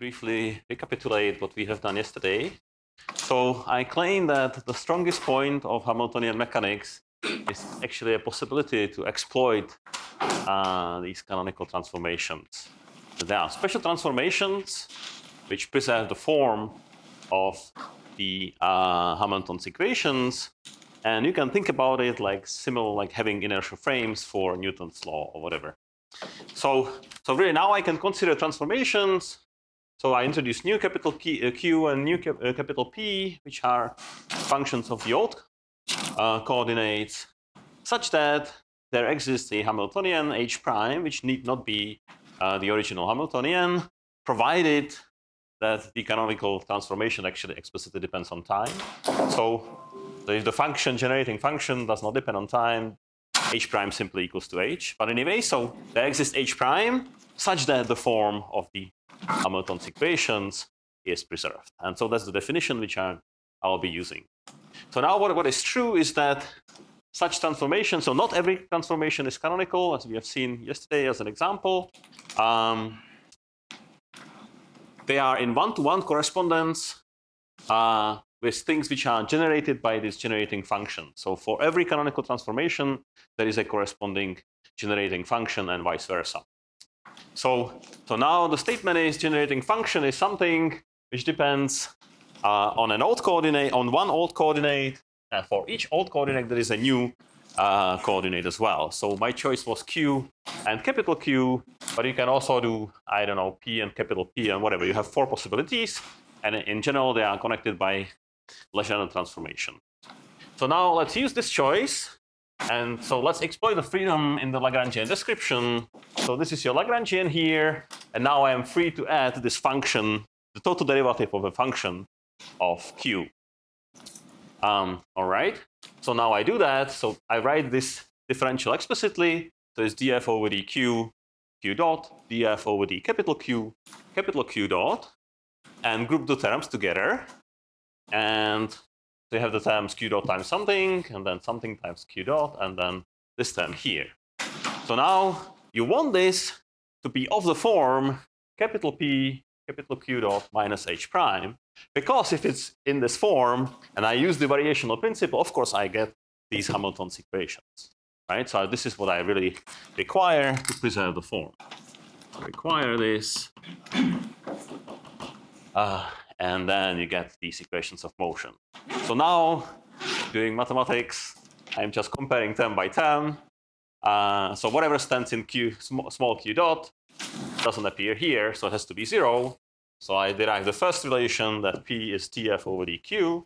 briefly recapitulate what we have done yesterday. So I claim that the strongest point of Hamiltonian mechanics is actually a possibility to exploit these canonical transformations. So there are special transformations which preserve the form of the Hamilton's equations, and you can think about it like similar, like having inertial frames for Newton's law or whatever. So really now I can consider transformations. So I introduce new capital Q and new capital P, which are functions of the old coordinates, such that there exists a Hamiltonian H prime, which need not be the original Hamiltonian, provided that the canonical transformation actually explicitly depends on time. So if the function, generating function, does not depend on time, H prime simply equals to H. But anyway, so there exists H prime such that the form of the Hamilton's equations is preserved. And so that's the definition which I'll be using. So now what is true is that such transformations, so not every transformation is canonical, as we have seen yesterday as an example. They are in one-to-one correspondence with things which are generated by this generating function. So for every canonical transformation, there is a corresponding generating function and vice versa. So now the statement is generating function is something which depends on an old coordinate, on one old coordinate, and for each old coordinate there is a new coordinate as well. So my choice was Q and capital Q, but you can also do, I don't know, P and capital P and whatever. You have 4 possibilities, and in general they are connected by Legendre transformation. So now let's use this choice. And so let's exploit the freedom in the Lagrangian description. So this is your Lagrangian here, and now I am free to add this function, the total derivative of a function of Q. All right, so now I do that. So I write this differential explicitly. So it's df over dq, q dot, df over d capital Q dot, and group the terms together. And so you have the terms q dot times something, and then something times q dot, and then this term here. So now you want this to be of the form capital P, capital Q dot minus H prime, because if it's in this form, and I use the variational principle, of course I get these Hamilton's equations, right? So this is what I really require to preserve the form. I require this. And then you get these equations of motion. So now, doing mathematics, I'm just comparing term by term. So whatever stands in Q, small q dot, doesn't appear here, so it has to be 0. So I derive the first relation that P is df over dq.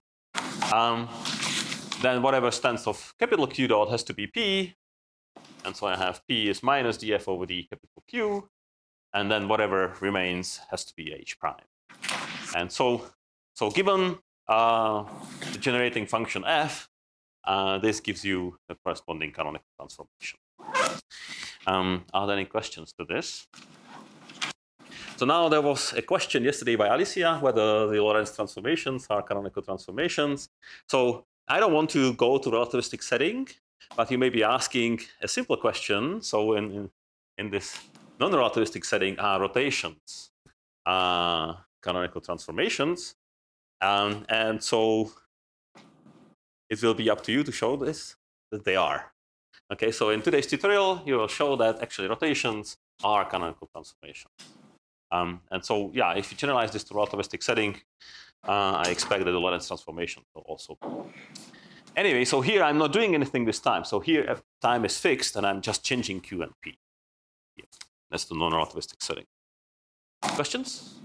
Then whatever stands of capital Q dot has to be P. And so I have P is minus df over d capital Q. And then whatever remains has to be H prime. And so given the generating function f, this gives you the corresponding canonical transformation. Are there any questions to this? So now there was a question yesterday by Alicia whether the Lorentz transformations are canonical transformations. So I don't want to go to relativistic setting, but you may be asking a simple question. So in this non-relativistic setting, are rotations canonical transformations? And so it will be up to you to show this, that they are. Okay, so in today's tutorial, you will show that actually rotations are canonical transformations. And so, yeah, if you generalize this to relativistic setting, I expect that the Lorentz transformation will also. Anyway, so here I'm not doing anything this time. So here time is fixed, and I'm just changing Q and P. Yeah, that's the non-relativistic setting. Questions?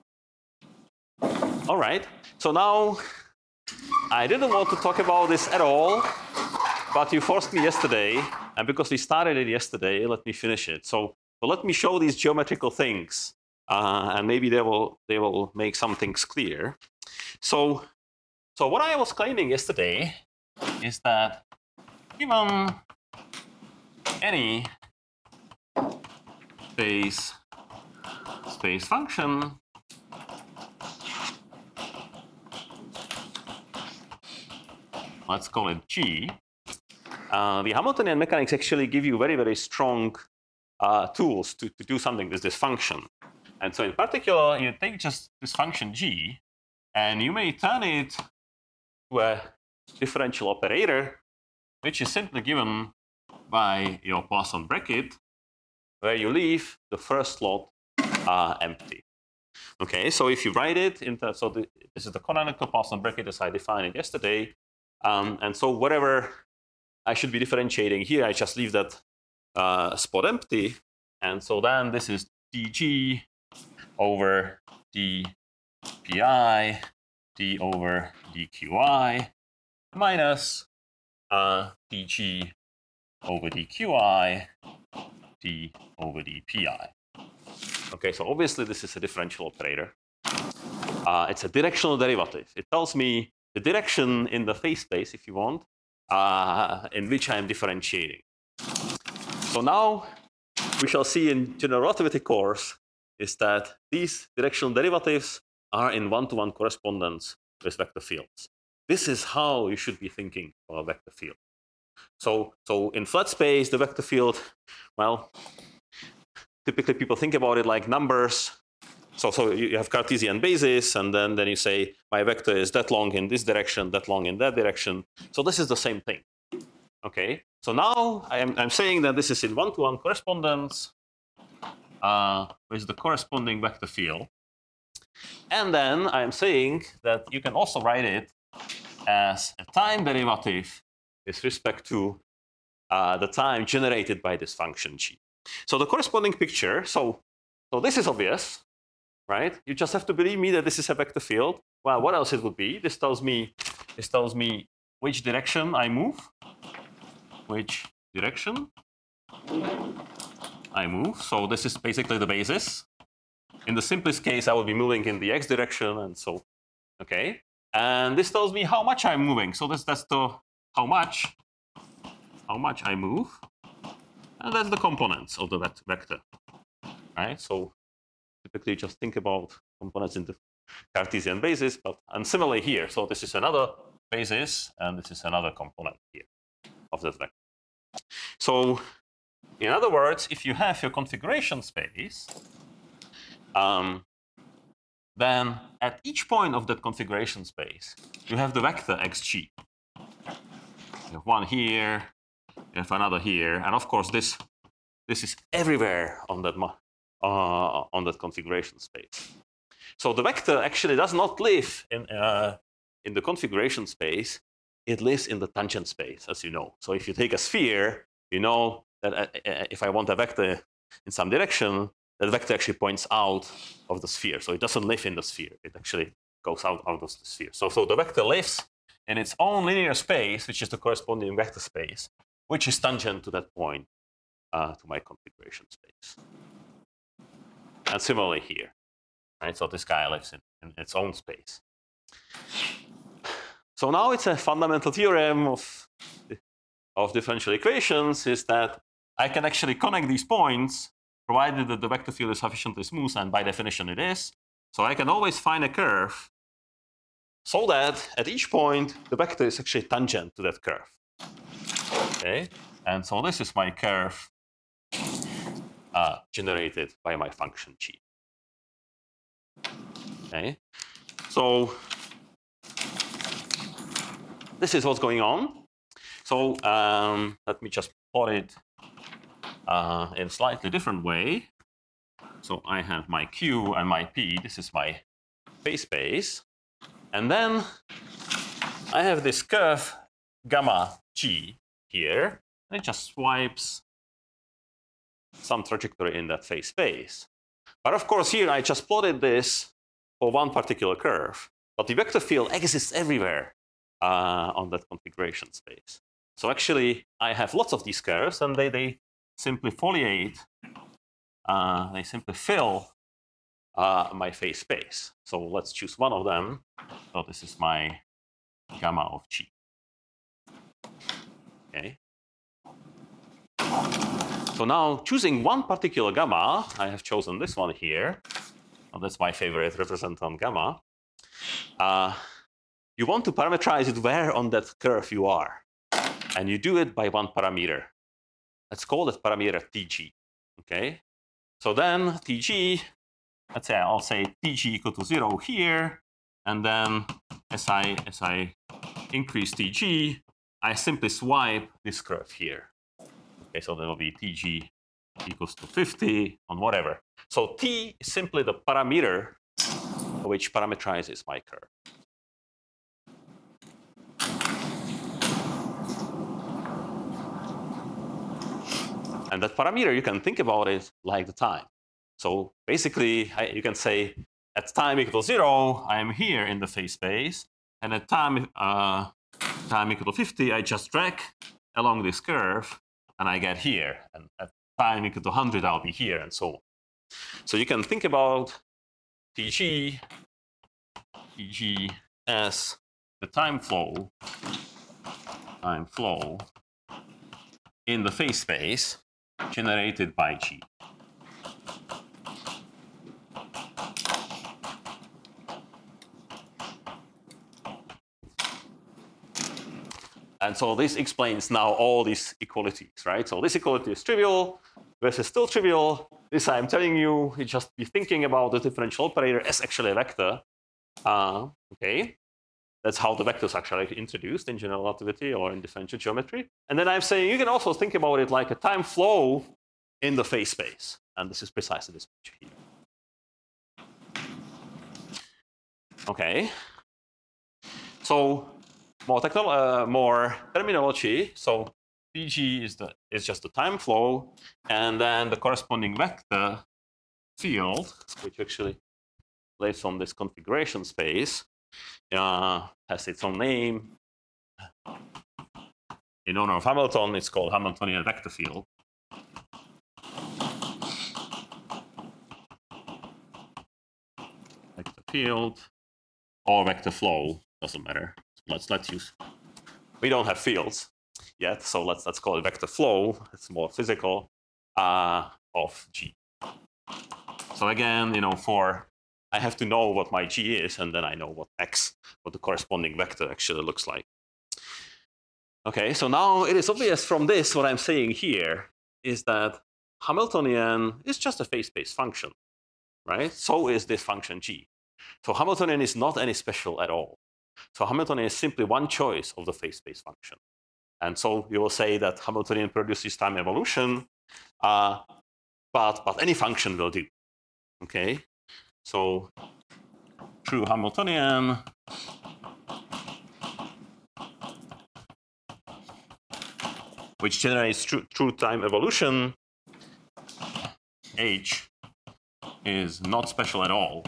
All right. So now I didn't want to talk about this at all, but you forced me yesterday, and because we started it yesterday, let me finish it. So let me show these geometrical things, and maybe they will make some things clear. So what I was claiming yesterday is that given any space function, let's call it G, the Hamiltonian mechanics actually give you very, very strong tools to do something with this function. And so in particular, you take just this function g, and you may turn it to a differential operator, which is simply given by your Poisson bracket, where you leave the first slot empty. Okay, so if you write it into, so this is the canonical Poisson bracket as I defined it yesterday, and so whatever I should be differentiating here, I just leave that spot empty, and so then this is dg over dpi d over dqi minus dg over dqi d over dpi. Okay, so obviously this is a differential operator. It's a directional derivative. It tells me the direction in the phase space, if you want, in which I am differentiating. So now we shall see in general relativity course is that these directional derivatives are in one-to-one correspondence with vector fields. This is how you should be thinking of a vector field. So in flat space, the vector field, well, typically people think about it like numbers. So you have Cartesian basis, and then you say my vector is that long in this direction, that long in that direction. So this is the same thing. Okay. So now I'm saying that this is in one-to-one correspondence with the corresponding vector field, and then I'm saying that you can also write it as a time derivative with respect to the time generated by this function g. So the corresponding picture. So this is obvious. Right? You just have to believe me that this is a vector field. Well, what else it would be? This tells me which direction I move. Which direction I move. So this is basically the basis. In the simplest case, I will be moving in the x direction, and so, okay. And this tells me how much I'm moving. So that's the how much I move, and that's the components of the vector. Right? So typically just think about components in the Cartesian basis, and similarly here. So this is another basis, and this is another component here of that vector. So in other words, if you have your configuration space, then at each point of that configuration space, you have the vector xg. You have one here, you have another here, and of course this is everywhere on that configuration space. So the vector actually does not live in the configuration space. It lives in the tangent space, as you know. So if you take a sphere, you know that if I want a vector in some direction, that vector actually points out of the sphere. So it doesn't live in the sphere. It actually goes out of the sphere. So the vector lives in its own linear space, which is the corresponding vector space, which is tangent to that point, to my configuration space. And similarly here, right? So this guy lives in its own space. So now it's a fundamental theorem of differential equations, is that I can actually connect these points, provided that the vector field is sufficiently smooth, and by definition it is. So I can always find a curve so that at each point, the vector is actually tangent to that curve. Okay, and so this is my curve generated by my function g. Okay, so this is what's going on. So let me just plot it in a slightly different way. So I have my q and my p. This is my phase space. And then I have this curve gamma g here. And it just swipes some trajectory in that phase space. But of course, here I just plotted this for one particular curve. But the vector field exists everywhere on that configuration space. So actually, I have lots of these curves, and they simply foliate. They simply fill my phase space. So let's choose one of them. So this is my gamma of g. Okay. So now, choosing one particular gamma, I have chosen this one here. Well, that's my favorite representation gamma. You want to parameterize it where on that curve you are. And you do it by one parameter. Let's call that parameter tg. Okay? So then tg let's say I'll say tg equal to 0 here, and then as I increase tg, I simply swipe this curve here. Okay, so there will be tg equals to 50 on whatever. So t is simply the parameter which parameterizes my curve. And that parameter, you can think about it like the time. So basically, you can say at time equal to 0, I am here in the phase space, and at time equal to 50, I just drag along this curve, and I get here. And at time equal to 100, I'll be here, and so on. So you can think about tg as the time flow in the phase space generated by g. And so this explains now all these equalities, right? So this equality is trivial versus still trivial. This I'm telling you, you just be thinking about the differential operator as actually a vector. Okay, that's how the vectors are actually introduced in general relativity or in differential geometry. And then I'm saying you can also think about it like a time flow in the phase space. And this is precisely this picture here. Okay. So more terminology. So Pg is just the time flow, and then the corresponding vector field, which actually lives on this configuration space, has its own name. In honor of Hamilton, it's called Hamiltonian vector field. Vector field or vector flow, doesn't matter. Let's use. We don't have fields yet, so let's call it vector flow. It's more physical of G. So again, I have to know what my G is, and then I know what the corresponding vector actually looks like. Okay, so now it is obvious from this, what I'm saying here is that Hamiltonian is just a phase space function, right? So is this function G. So Hamiltonian is not any special at all. So Hamiltonian is simply one choice of the phase space function. And so you will say that Hamiltonian produces time evolution, but any function will do. Okay, so true Hamiltonian which generates true time evolution, H is not special at all.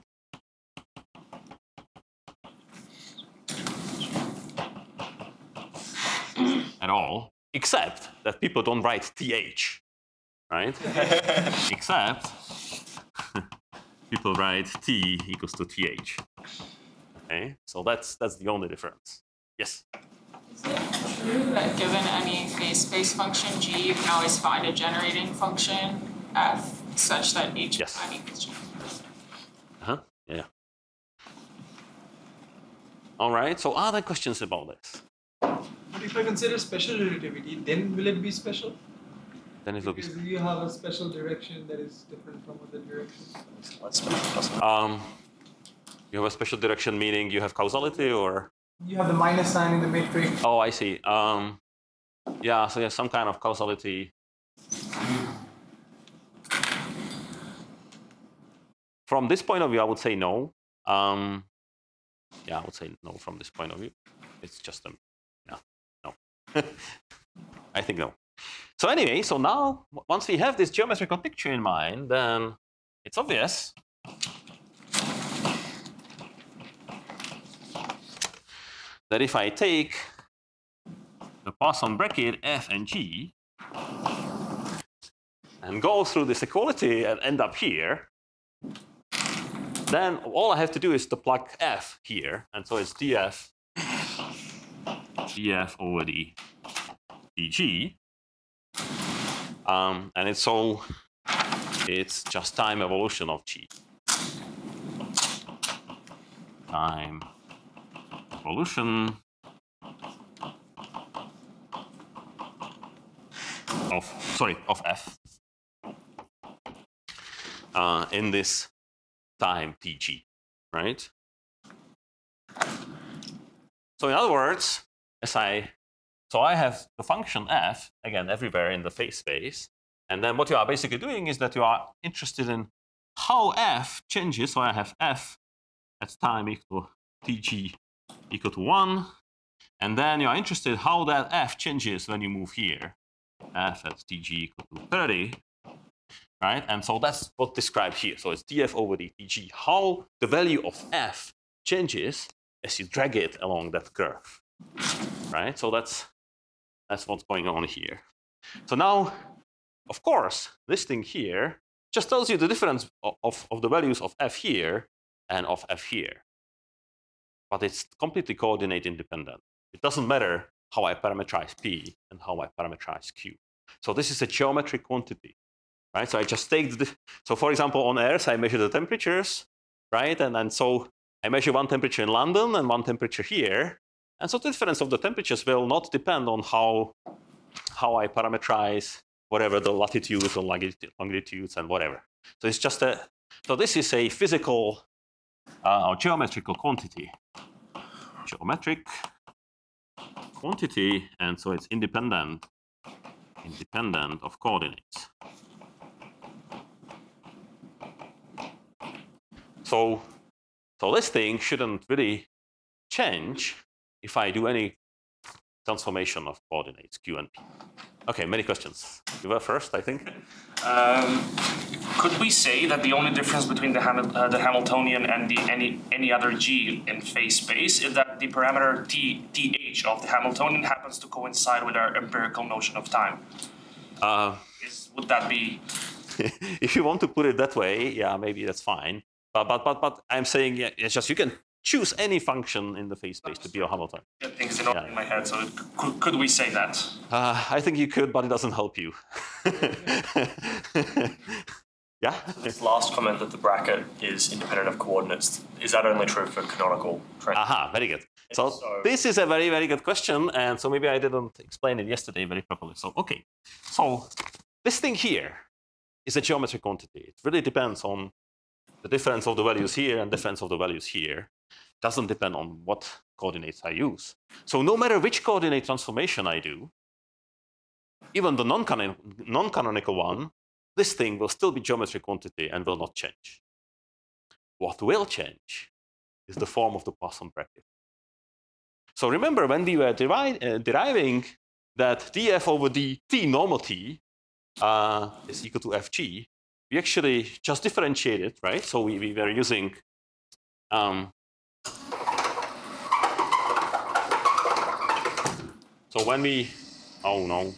At all, except that people don't write TH, right? Except people write T equals to TH. Okay, so that's the only difference. Yes? Is it true that given any phase space function G, you can always find a generating function F such that H time equals G? Yeah. All right, so are there questions about this? But if I consider special relativity, then will it be special? Then it will be. Because you have a special direction that is different from other directions. You have a special direction, meaning you have causality, or? You have the minus sign in the matrix. Oh, I see. Yeah, so you have some kind of causality. From this point of view, I would say no. Yeah, I would say no from this point of view. It's just no. I think no. So anyway, so now once we have this geometrical picture in mind, then it's obvious that if I take the Poisson bracket F and G and go through this equality and end up here, then all I have to do is to plug F here, and so it's df over the dg, and it's just time evolution of G. Time evolution of F in this time tg, right? So in other words, so I have the function f, again, everywhere in the phase space. And then what you are basically doing is that you are interested in how f changes. So I have f at time equal to tg equal to 1. And then you are interested in how that f changes when you move here. F at tg equal to 30. Right? And so that's what's described here. So it's df over dtg, how the value of f changes as you drag it along that curve. Right? So that's what's going on here. So now, of course, this thing here just tells you the difference of the values of f here and of f here. But it's completely coordinate independent. It doesn't matter how I parameterize p and how I parameterize q. So this is a geometric quantity. Right? So I just take so for example, on Earth, I measure the temperatures, right? And so I measure one temperature in London and one temperature here. And so the difference of the temperatures will not depend on how I parameterize whatever the latitudes or longitudes and whatever. So it's just so this is a physical or geometrical quantity. Geometric quantity, and so it's independent of coordinates. So this thing shouldn't really change if I do any transformation of coordinates q and p. Okay, many questions. You were first, I think. Could we say that the only difference between the Hamiltonian and any other g in phase space is that the parameter th of the Hamiltonian happens to coincide with our empirical notion of time? Would that be? If you want to put it that way, yeah, maybe that's fine. But I'm saying, yeah, it's just you can choose any function in the phase space to be a Hamiltonian. Yeah, things in my head. So could we say that? I think you could, but it doesn't help you. Yeah. This last comment that the bracket is independent of coordinates, is that only true for canonical training? Aha, very good. So this is a very, very good question, and so maybe I didn't explain it yesterday very properly. So okay, so this thing here is a geometric quantity. It really depends on the difference of the values here and difference of the values here. Doesn't depend on what coordinates I use. So no matter which coordinate transformation I do, even the non-canonical one, this thing will still be geometric quantity and will not change. What will change is the form of the Poisson bracket. So remember when we were deriving that df over dt normal t is equal to fg, we actually just differentiated, right? So we were using so when we, oh no.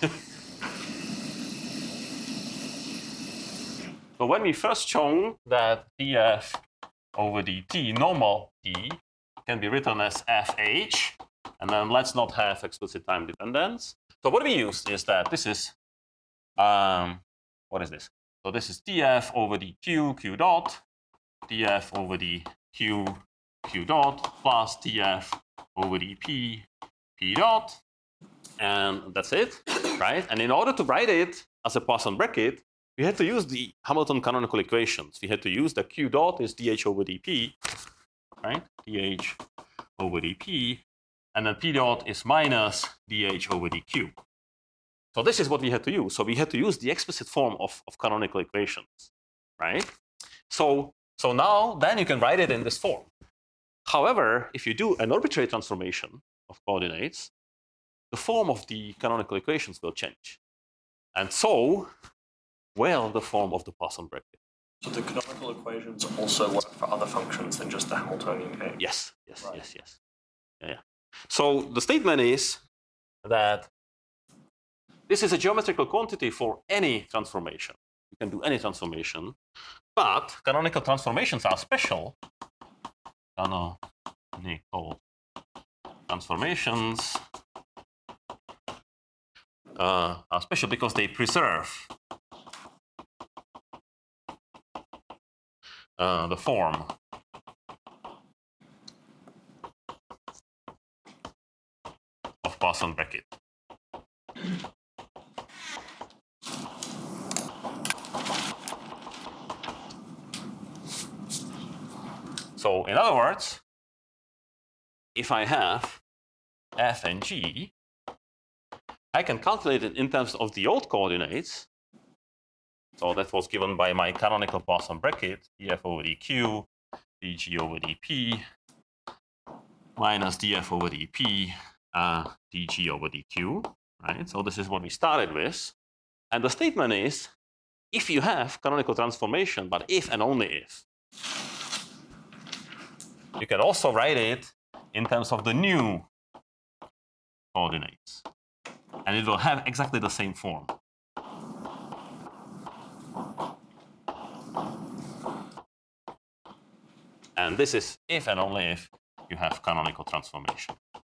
So when we first shown that df over dt normal t can be written as fh, and then let's not have explicit time dependence. So what we used is that this is, what is this? So this is df over dq q dot, df over dq q dot, plus df over dp p dot, and that's it, right? And in order to write it as a Poisson bracket, we had to use the Hamilton canonical equations. We had to use the q dot is dh over dp, right? dh over dp, and then p dot is minus dh over dq. So this is what we had to use. So we had to use the explicit form of canonical equations, right? So now then you can write it in this form. However, if you do an arbitrary transformation of coordinates, the form of the canonical equations will change. And so, well, the form of the Poisson bracket. So the canonical equations also work for other functions than just the Hamiltonian game? Yes, yes, Right. yes. Yeah. So the statement is that this is a geometrical quantity for any transformation. You can do any transformation, but canonical transformations are special. Canonical transformations are special because they preserve the form of Poisson bracket. So in other words, if I have f and g, I can calculate it in terms of the old coordinates. So that was given by my canonical Poisson bracket, df over dq, dg over dp, minus df over dp, dg over dq, right? So this is what we started with. And the statement is, if you have canonical transformation, but if and only if, you can also write it in terms of the new coordinates. And it will have exactly the same form. And this is if and only if you have canonical transformation.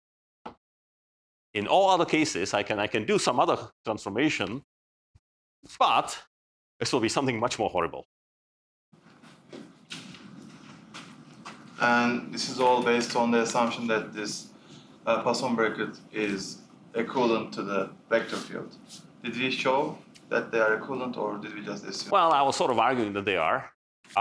In all other cases, I can do some other transformation, but this will be something much more horrible. And this is all based on the assumption that this Poisson bracket is equivalent to the vector field. Did we show that they are equivalent, or did we just assume? Well, I was sort of arguing that they are.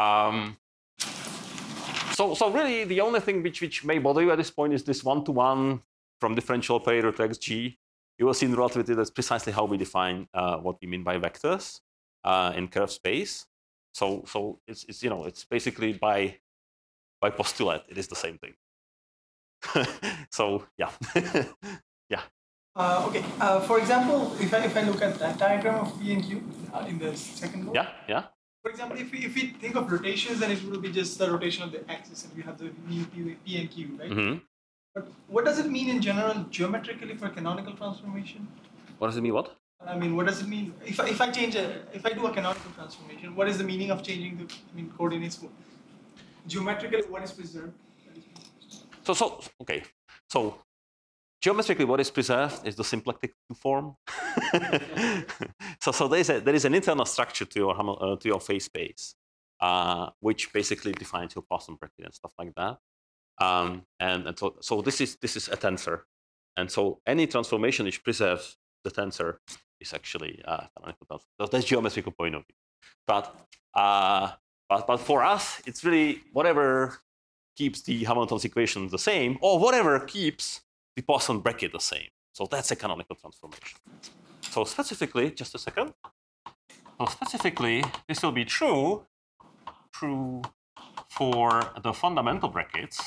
So really, the only thing which may bother you at this point is this one-to-one from differential operator to xg. You will see in relativity that's precisely how we define what we mean by vectors in curved space. So it's basically by postulate it is the same thing. So yeah, yeah. Okay. For example, if I look at that diagram of P and Q in the second row. Yeah. For example, if we think of rotations, then it will be just the rotation of the axis, and we have the new P and Q, right? Mm-hmm. But what does it mean in general, geometrically, for canonical transformation? What does it mean? What? I mean, what does it mean if I do a canonical transformation? What is the meaning of changing the coordinates? Geometrically, what is preserved? Okay. So geometrically, what is preserved is the symplectic form. so there is an internal structure to your phase space, which basically defines your Poisson bracket and stuff like that. And so this is a tensor, and so any transformation which preserves the tensor is actually canonical. That's geometrical point of view. But for us, it's really whatever keeps the Hamilton's equation the same, or whatever keeps the Poisson bracket the same. So that's a canonical transformation. So specifically, just a second. So specifically, this will be true for the fundamental brackets,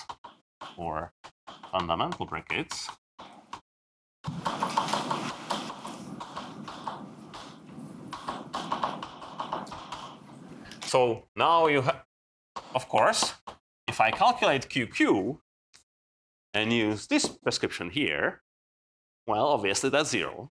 So now you have, of course, if I calculate QQ and use this prescription here, well, obviously that's 0.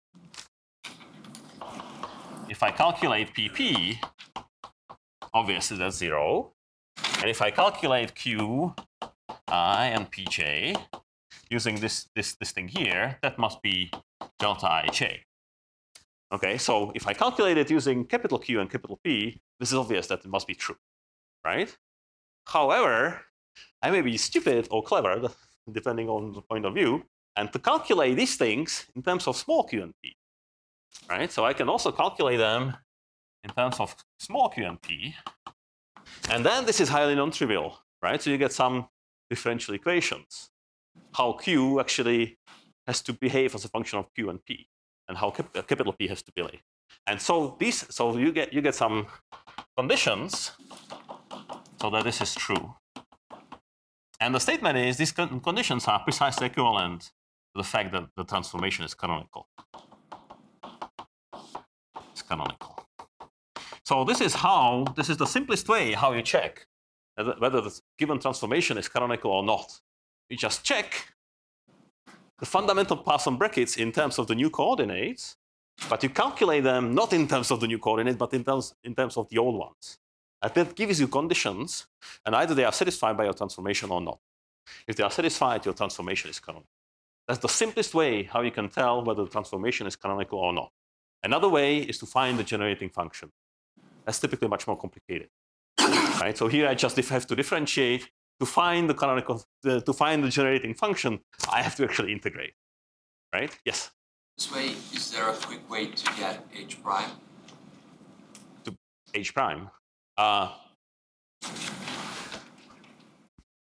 If I calculate PP, obviously that's 0. And if I calculate Q, I, and Pj, using this thing here, that must be delta Ij. Okay, so if I calculate it using capital Q and capital P, this is obvious that it must be true, right? However, I may be stupid or clever, depending on the point of view, and to calculate these things in terms of small q and p, right? So I can also calculate them in terms of small q and p, and then this is highly non-trivial, right? So you get some differential equations, how q actually has to behave as a function of q and p, and how capital P has to behave. And so you get some conditions so that this is true. And the statement is these conditions are precisely equivalent to the fact that the transformation is canonical. It's canonical. So this is the simplest way how you check whether the given transformation is canonical or not. You just check the fundamental Poisson brackets in terms of the new coordinates, but you calculate them not in terms of the new coordinates, but in terms of the old ones. And that gives you conditions, and either they are satisfied by your transformation or not. If they are satisfied, your transformation is canonical. That's the simplest way how you can tell whether the transformation is canonical or not. Another way is to find the generating function. That's typically much more complicated. Right? So here I just have to differentiate. To find the canonical, to find the generating function, I have to actually integrate. Right? Yes? This way, is there a quick way to get h prime? To h prime?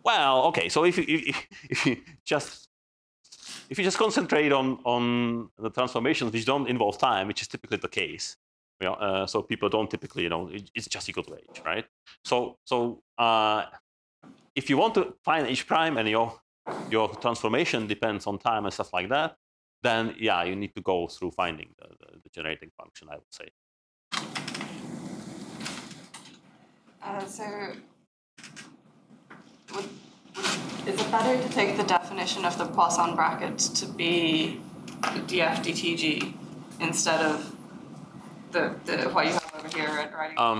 Well, okay. So if you just concentrate on the transformations which don't involve time, which is typically the case, so people don't typically, it's just equal to h, right? So if you want to find h prime and your transformation depends on time and stuff like that, then yeah, you need to go through finding the generating function, I would say. Is it better to take the definition of the Poisson bracket to be df dtg instead of the what you have over here at writing?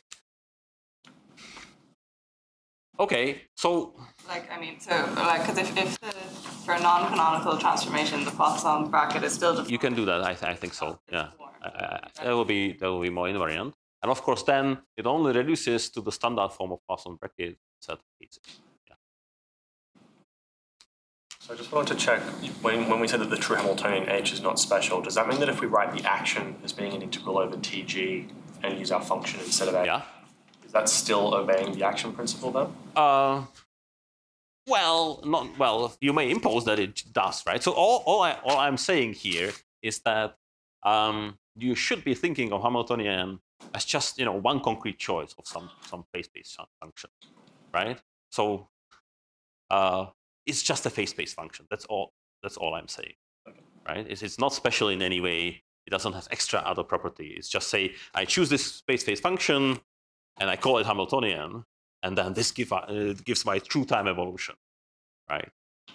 Okay, so because if for a non-canonical transformation the Poisson bracket is still defined. You can do that. I think so. Yeah, that will be more invariant, and of course then it only reduces to the standard form of Poisson bracket in certain cases. Yeah. So I just wanted to check when we said that the true Hamiltonian h is not special. Does that mean that if we write the action as being an integral over tg and use our function instead of h? Yeah. That's still obeying the action principle, though? Well, you may impose that it does, right? So all I'm saying here is that you should be thinking of Hamiltonian as just one concrete choice of some phase-space function, right? So it's just a phase-space function. That's all I'm saying, right? It's not special in any way. It doesn't have extra other property. It's just say I choose this space-phase function, and I call it Hamiltonian, and then this gives my true time evolution, right?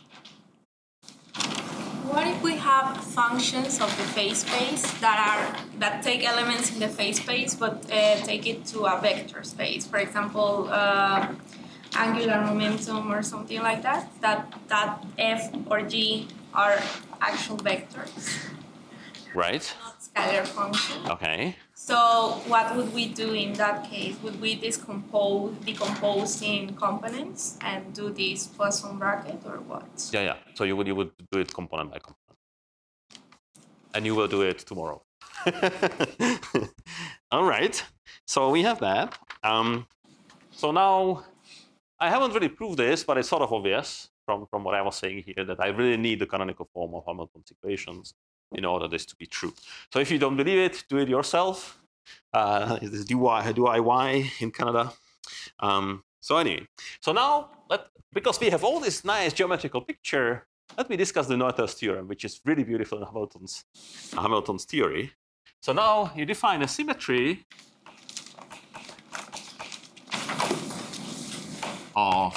What if we have functions of the phase space that take elements in the phase space but take it to a vector space? For example, angular momentum or something like that. That f or g are actual vectors, right? Not scalar functions. Okay. So what would we do in that case? Would we decompose in components and do this Poisson bracket or what? Yeah. So you would do it component by component, and you will do it tomorrow. All right. So we have that. So now I haven't really proved this, but it's sort of obvious from what I was saying here that I really need the canonical form of Hamilton's equations in order this to be true. So if you don't believe it, do it yourself. This is DIY in Canada. So anyway, so now because we have all this nice geometrical picture, let me discuss the Noether's theorem, which is really beautiful in Hamilton's theory. So now you define a symmetry of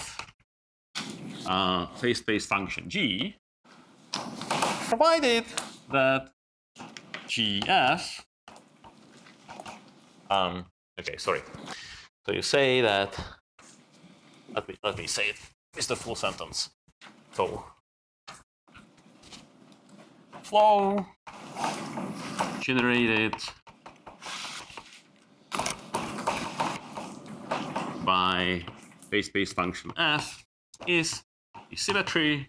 phase space function g, provided that GF. Okay, sorry. So you say that. Let me say it. It's the full sentence. So flow generated by phase space function f is the symmetry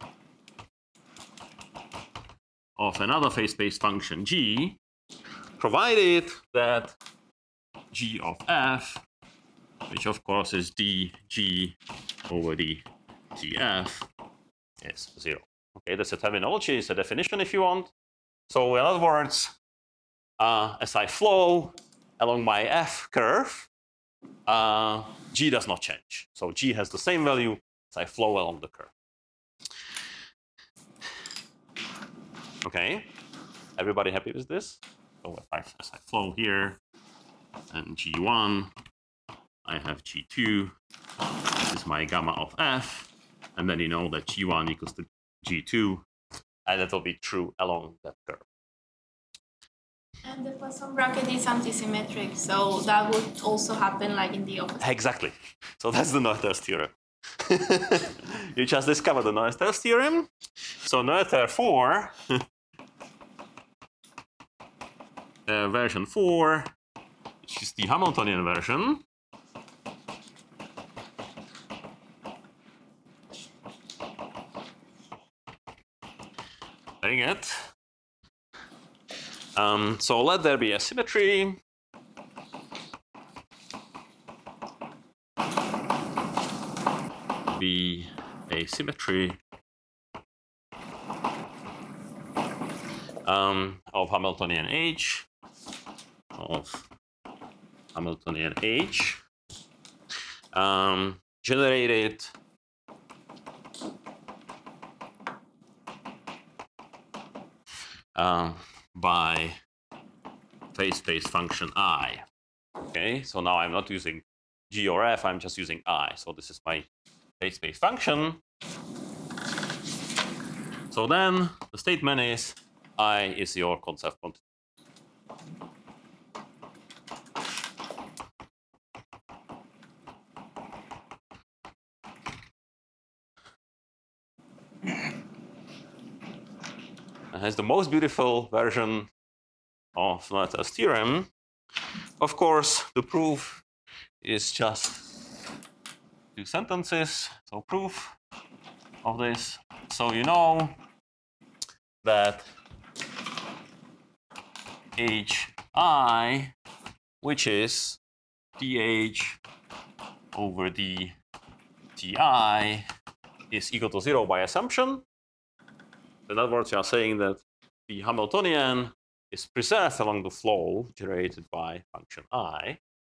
of another phase space function g, provided that g of f, which of course is dg over dgf, is 0. Okay, that's a terminology, it's a definition if you want. So in other words, as I flow along my f curve, g does not change. So g has the same value as I flow along the curve. Okay, everybody happy with this? So as I flow here, and g1, I have g2, this is my gamma of f, and then you know that g1 equals to g2, and that will be true along that curve. And the Poisson bracket is antisymmetric, so that would also happen like in the opposite. Exactly. So that's the Noether's theorem. You just discovered the Noether's theorem. So Noether 4, version 4, which is the Hamiltonian version. Very good. So let there be a symmetry. be a symmetry of Hamiltonian H, generated by phase space function I. Okay, so now I'm not using G or F, I'm just using I. So this is my phase space function. So then the statement is I is your Koncev quantity. It has the most beautiful version of Noether's theorem. Of course, the proof is just 2 sentences. So proof of this. So you know that Hi, which is dH over dTi, is equal to 0 by assumption. In other words, you are saying that the Hamiltonian is preserved along the flow generated by function I.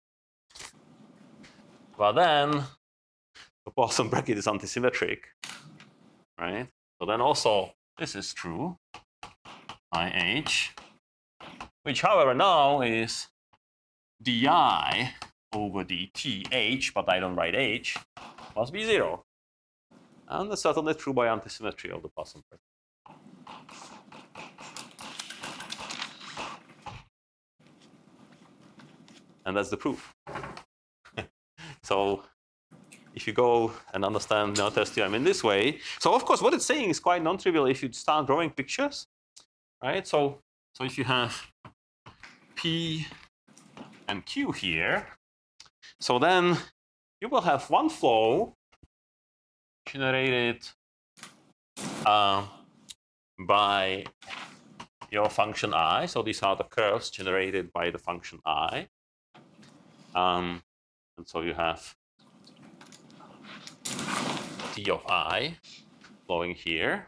But then the Poisson bracket is antisymmetric, right? So then also this is true, IH, which however now is di over dTh, but I don't write h, must be 0. And that's certainly true by antisymmetry of the Poisson bracket. And that's the proof. So if you go and understand Noether's theorem in this way, so of course what it's saying is quite non-trivial if you start drawing pictures, right? So if you have P and Q here, so then you will have one flow generated by your function I. So these are the curves generated by the function I. And so you have T of I flowing here.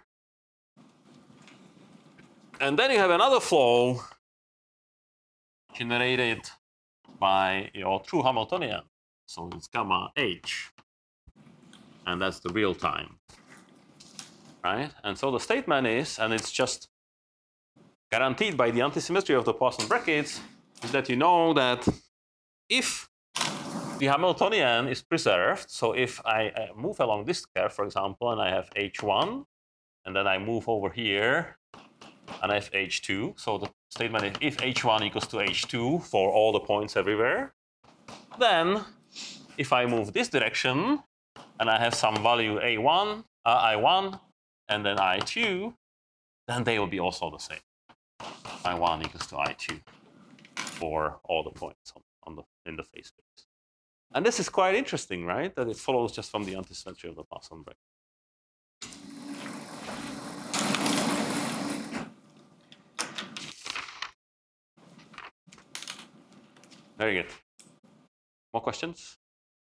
And then you have another flow generated by your true Hamiltonian. So it's gamma H. And that's the real time. Right? And so the statement is, and it's just guaranteed by the antisymmetry of the Poisson brackets, is that you know that if the Hamiltonian is preserved, so if I move along this curve, for example, and I have H1, and then I move over here, and I have H2, so the statement is if H1 equals to H2 for all the points everywhere, then if I move this direction, and I have some value I1, and then I2, then they will be also the same. I1 equals to I2 for all the points in the phase space. And this is quite interesting, right? That it follows just from the antisymmetry of the Poisson bracket. Very good. More questions?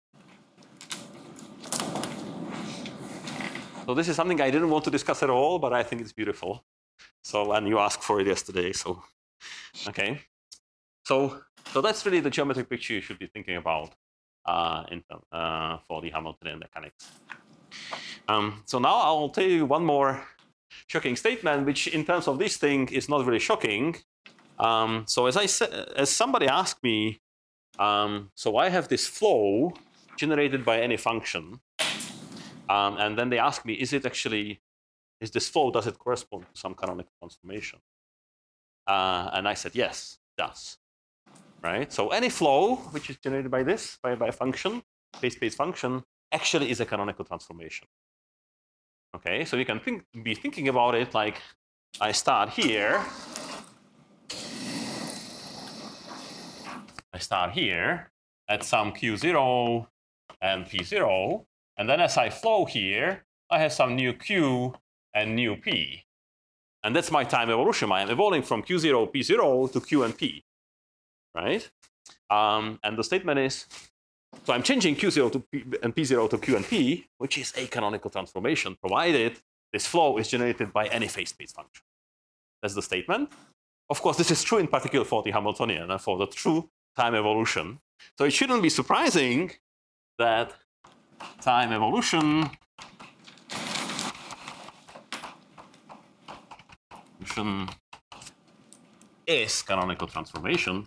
So this is something I didn't want to discuss at all, but I think it's beautiful. So, and you asked for it yesterday, so, okay. So that's really the geometric picture you should be thinking about for the Hamiltonian mechanics. So now I'll tell you one more shocking statement, which in terms of this thing is not really shocking. So as somebody asked me, so I have this flow generated by any function, and then they asked me, is this flow, does it correspond to some canonical transformation? And I said, yes, it does. Right? So any flow which is generated by this, by a function, phase space function, actually is a canonical transformation. Okay, so you can be thinking about it like I start here. I start here at some Q0 and P0, and then as I flow here, I have some new Q and new P. And that's my time evolution. I am evolving from Q0, P0 to Q and P. Right? And the statement is So I'm changing Q0 to P and P0 to Q and P, which is a canonical transformation, provided this flow is generated by any phase space function. That's the statement. Of course, this is true in particular for the Hamiltonian and for the true time evolution. So it shouldn't be surprising that time evolution is canonical transformation.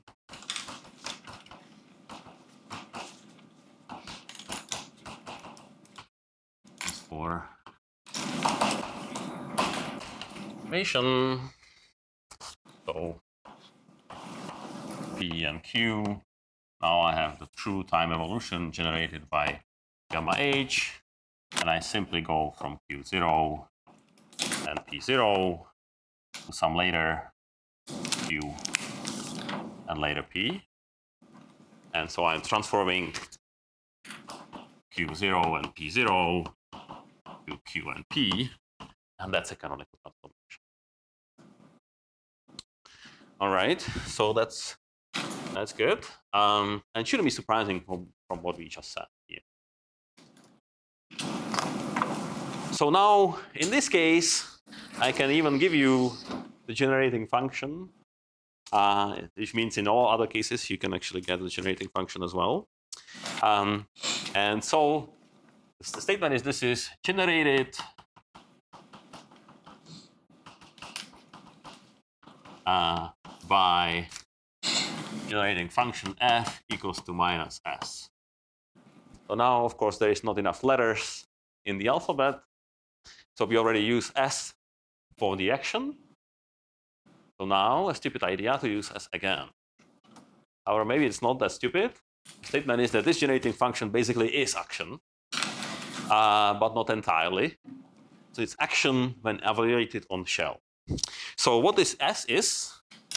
For information, so P and Q. Now I have the true time evolution generated by gamma H, and I simply go from Q0 and P0 to some later Q and later P. And so I'm transforming Q0 and P0 to Q and P, and that's a canonical transformation. All right, so that's good. And shouldn't be surprising from what we just said here. So now, in this case, I can even give you the generating function, which means in all other cases, you can actually get the generating function as well. And so the statement is this is generated by generating function f equals to minus s. So now, of course, there is not enough letters in the alphabet. So we already use s for the action. So now a stupid idea to use s again. However, maybe it's not that stupid. The statement is that this generating function basically is action, but not entirely. So it's action when evaluated on shell. So what this s is,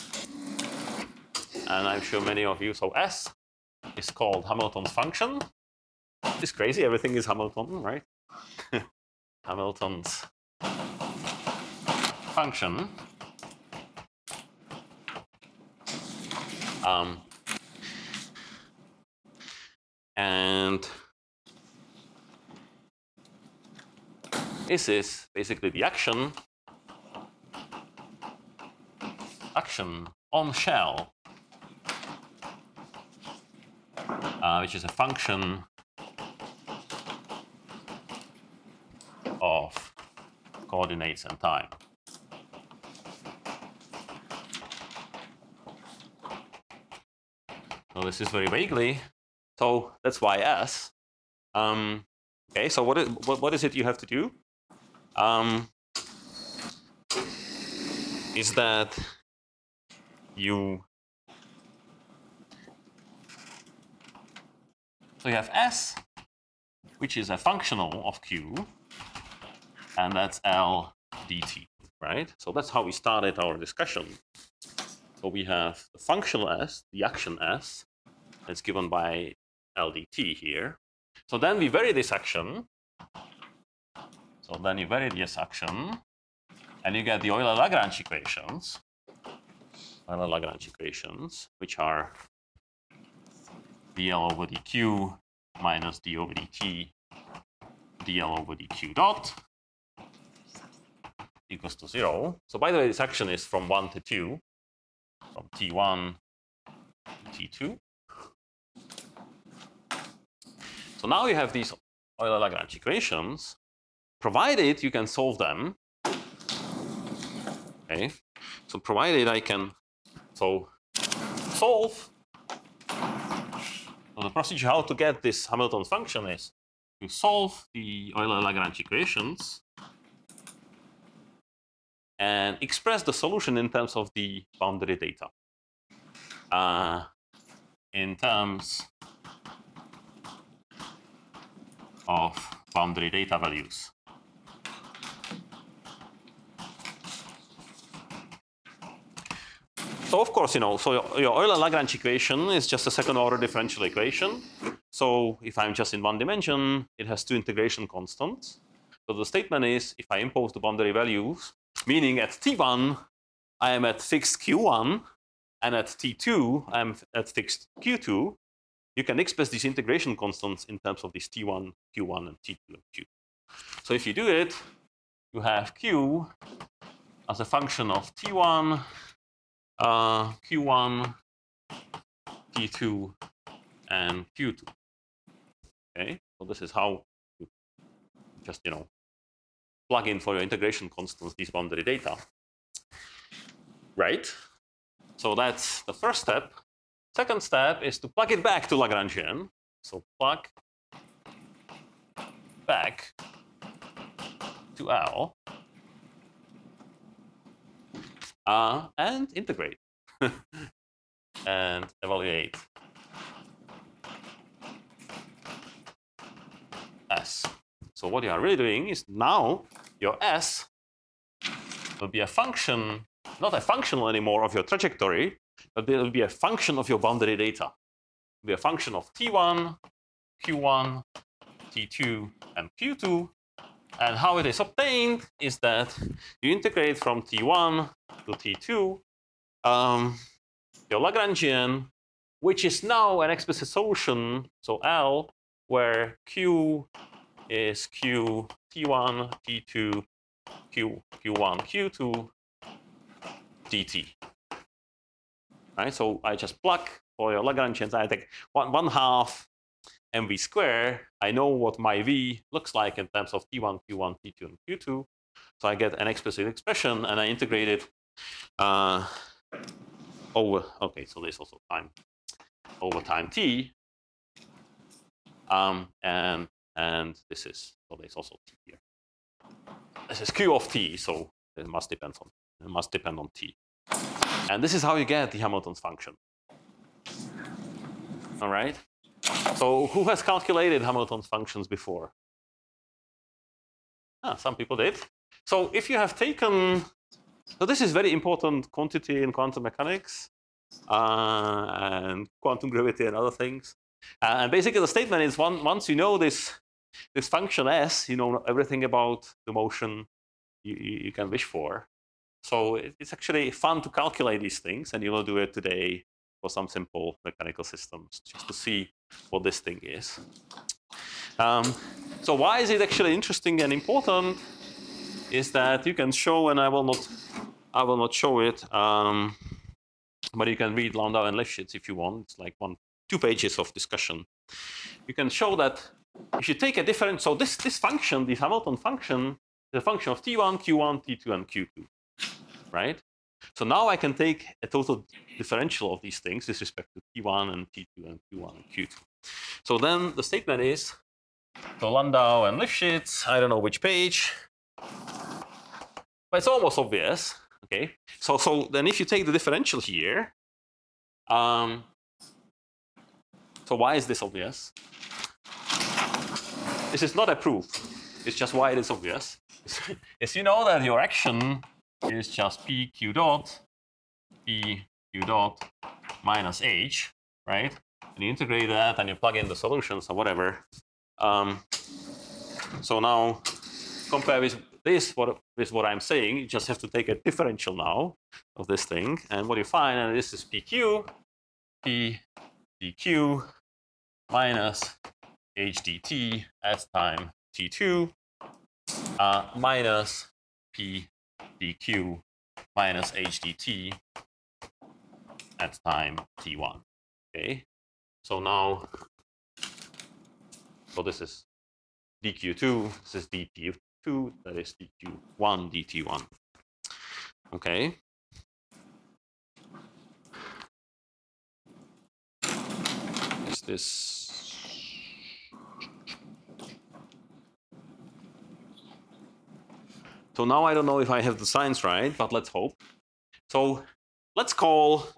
and I'm sure many of you, so s is called Hamilton's function. It's crazy, everything is Hamilton, right? Hamilton's function. And this is basically the action on shell, which is a function of coordinates and time. So this is very vaguely. So that's why s. Okay, so what is it you have to do? Is that you have s, which is a functional of q, and that's L dt, right? So that's how we started our discussion. So we have the functional s, the action s, that's given by L dt here. So then we vary this action. So then you vary this action, and you get the Euler-Lagrange equations. Euler-Lagrange equations, which are dl over dq minus d over dt dl over dq dot equals to 0. So by the way, this action is from 1 to 2, from t1 to t2. So now you have these Euler-Lagrange equations, provided you can solve them. Okay, so provided I can solve. So the procedure how to get this Hamilton function is to solve the Euler-Lagrange equations and express the solution in terms of the boundary data. In terms of boundary data values. So of course, so your Euler-Lagrange equation is just a second-order differential equation. So if I'm just in one dimension, it has two integration constants. So the statement is, if I impose the boundary values, meaning at t1, I am at fixed q1, and at t2, I'm at fixed q2, you can express these integration constants in terms of these T1, Q1, and T2 and Q2. So if you do it, you have Q as a function of T1, Q1, T2, and Q2. Okay, so this is how you just plug in for your integration constants these boundary data. Right? So that's the first step. Second step is to plug it back to Lagrangian. So plug back to L and integrate and evaluate S. So what you are really doing is now your S will be a function, not a functional anymore of your trajectory, but it will be a function of your boundary data. It will be a function of T1, Q1, T2, and Q2. And how it is obtained is that you integrate from T1 to T2 your Lagrangian, which is now an explicit solution, so L, where Q is Q, T1, T2, Q, Q1, Q2, dt. Right? So I just plug for your Lagrangians. I take 1/2 mv squared. I know what my v looks like in terms of T1, Q1, T2, and Q2. So I get an explicit expression, and I integrate it over. Okay, so there's also time over time t. And this is, so there's also t here. This is q of t, so it must depend on t. And this is how you get the Hamilton's function. All right. So who has calculated Hamilton's functions before? Some people did. So if you have taken, so this is very important quantity in quantum mechanics and quantum gravity and other things. And basically the statement is once you know this function S, you know everything about the motion you can wish for. So it's actually fun to calculate these things, and you will do it today for some simple mechanical systems, just to see what this thing is. So why is it actually interesting and important? Is that you can show, and I will not show it, but you can read Landau and Lifshitz if you want. It's like 2 pages of discussion. You can show that if you take a different, so this function, the Hamilton function, is a function of T1, Q1, T2, and Q2, right? So now I can take a total differential of these things with respect to T1 and T2 and Q1 and Q2. So then the statement is, so Landau and Lifshitz, I don't know which page, but it's almost obvious. Okay, so then if you take the differential here, so why is this obvious? This is not a proof. It's just why it is obvious. Is you know that your action is just p q dot minus h, right? And you integrate that and you plug in the solutions or whatever. So now compare with this, with what I'm saying, you just have to take a differential now of this thing. And what you find, and this is pq, p dq minus h dt at time t2 minus p dq minus h dt at time t1. Okay, so now, so this is dq2, this is dt2, that is dq1, dt1. Okay. Is this? So now I don't know if I have the signs right, but let's hope. So let's call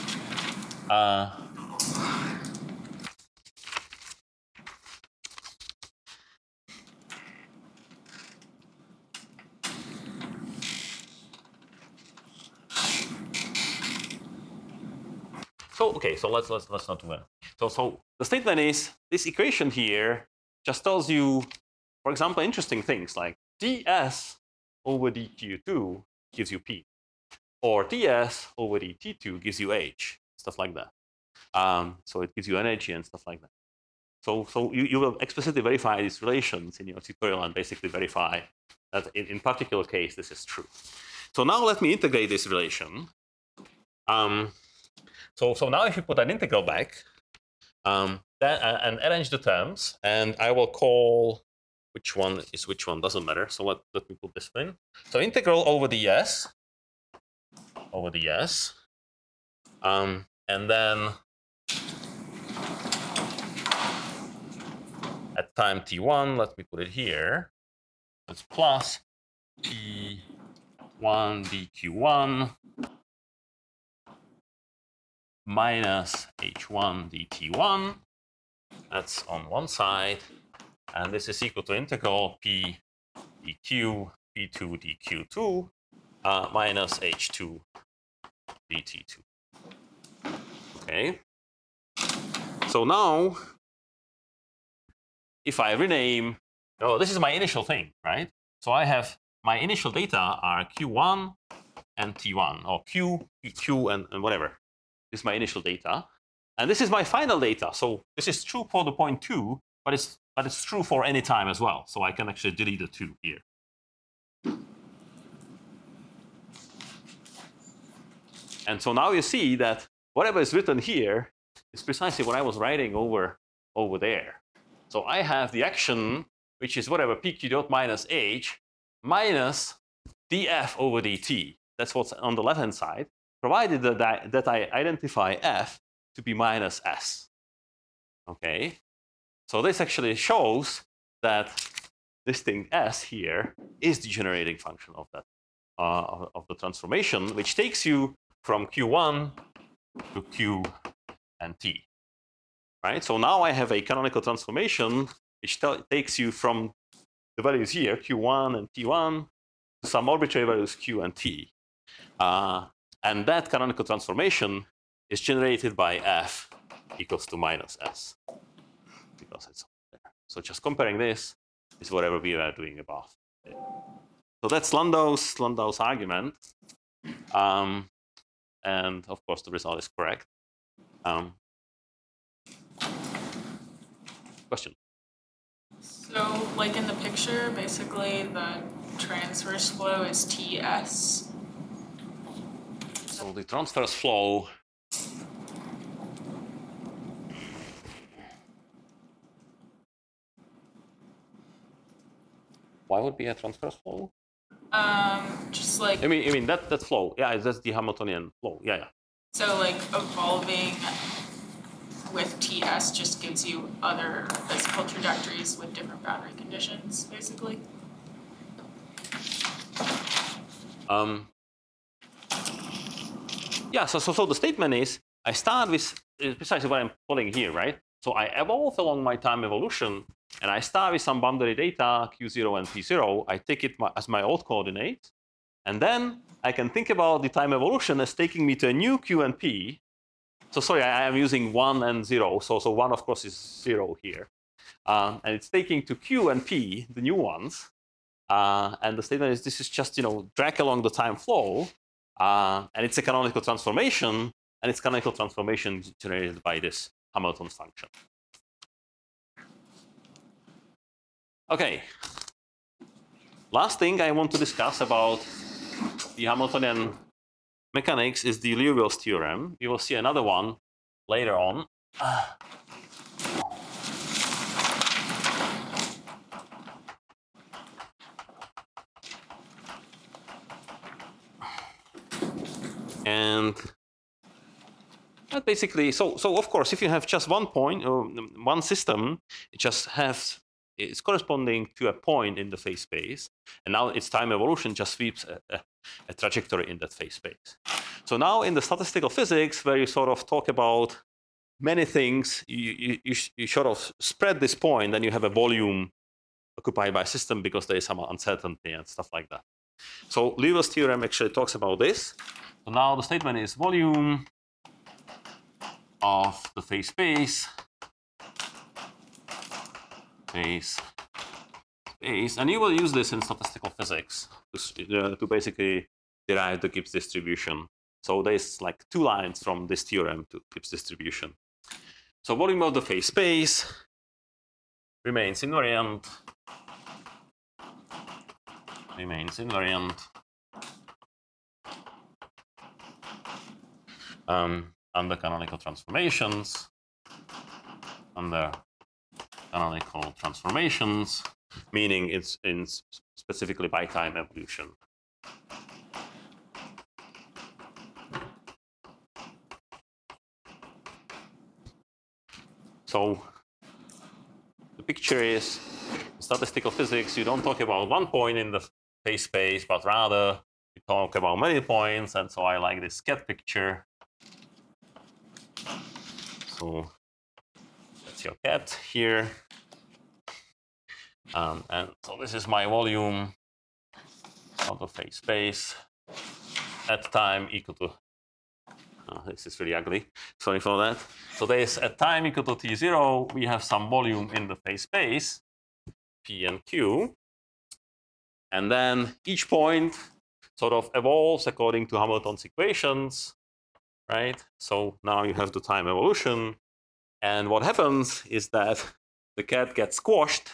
so okay, so let's not do that. So the statement is this equation here just tells you, for example, interesting things like ds over dq2 gives you p, or ds over dt2 gives you h, stuff like that. So it gives you energy and stuff like that. So you will explicitly verify these relations in your tutorial and basically verify that in particular case this is true. So now let me integrate this relation. So now if you put an integral back, and arrange the terms, and I will call which one is which one, doesn't matter. So let me put this in. So integral over ds, and then at time t1, let me put it here. It's plus t1 dq1 minus h1 dt1. That's on one side. And this is equal to integral p dq, p2 dq2 minus h2 dt2. Okay. So now, if I rename, oh, this is my initial thing, right? So I have my initial data are q1 and t1, or q, q, and whatever. This is my initial data. And this is my final data. So this is true for the point 2, but it's true for any time as well. So I can actually delete the 2 here. And so now you see that whatever is written here is precisely what I was writing over there. So I have the action, which is whatever pq dot minus h minus df over dt. That's what's on the left-hand side, provided that I identify f to be minus s. Okay, so this actually shows that this thing s here is the generating function of that of the transformation, which takes you from q1 to q and t. Right. So now I have a canonical transformation which takes you from the values here, q1 and t1, to some arbitrary values q and t. And that canonical transformation is generated by f equals to minus s, because it's there. So just comparing this is whatever we are doing above. So that's Landau's argument. And of course, the result is correct. Question? So, like in the picture, basically the transverse flow is Ts. So the transverse flow why would be a transverse flow? Just like I mean that flow. Yeah, that's the Hamiltonian flow. Yeah. so, like evolving with Ts just gives you other physical trajectories with different boundary conditions, basically. Yeah, so the statement is, I start with precisely what I'm putting here, right? So I evolve along my time evolution, and I start with some boundary data, q0 and p0. I take it as my old coordinate, and then I can think about the time evolution as taking me to a new q and p. So sorry, I am using 1 and 0. So 1, of course, is 0 here. And it's taking to q and p, the new ones. And the statement is, this is just, drag along the time flow. And it's a canonical transformation. And it's canonical transformation generated by this Hamilton function. OK. Last thing I want to discuss about the Hamiltonian mechanics is the Liouville's theorem. We will see another one later on. And that basically, so of course, if you have just one point or one system, it's corresponding to a point in the phase space, and now its time evolution just sweeps a trajectory in that phase space. So now in the statistical physics, where you sort of talk about many things, you sort of spread this point, and you have a volume occupied by a system because there is some uncertainty and stuff like that. So Liouville's theorem actually talks about this. So now the statement is volume of the phase space, and you will use this in statistical physics to basically derive the Gibbs distribution. So there's like 2 lines from this theorem to Gibbs distribution. So volume of the phase space remains invariant. Under canonical transformations. Meaning it's in specifically by time evolution. So the picture is, in statistical physics, you don't talk about one point in the phase space, but rather you talk about many points. And so I like this cat picture. So that's your cat here. And so this is my volume of the phase space at time equal to, this is really ugly, sorry for that. So there's at time equal to t0, we have some volume in the phase space, P and Q. And then each point sort of evolves according to Hamilton's equations, right? So now you have the time evolution. And what happens is that the cat gets squashed.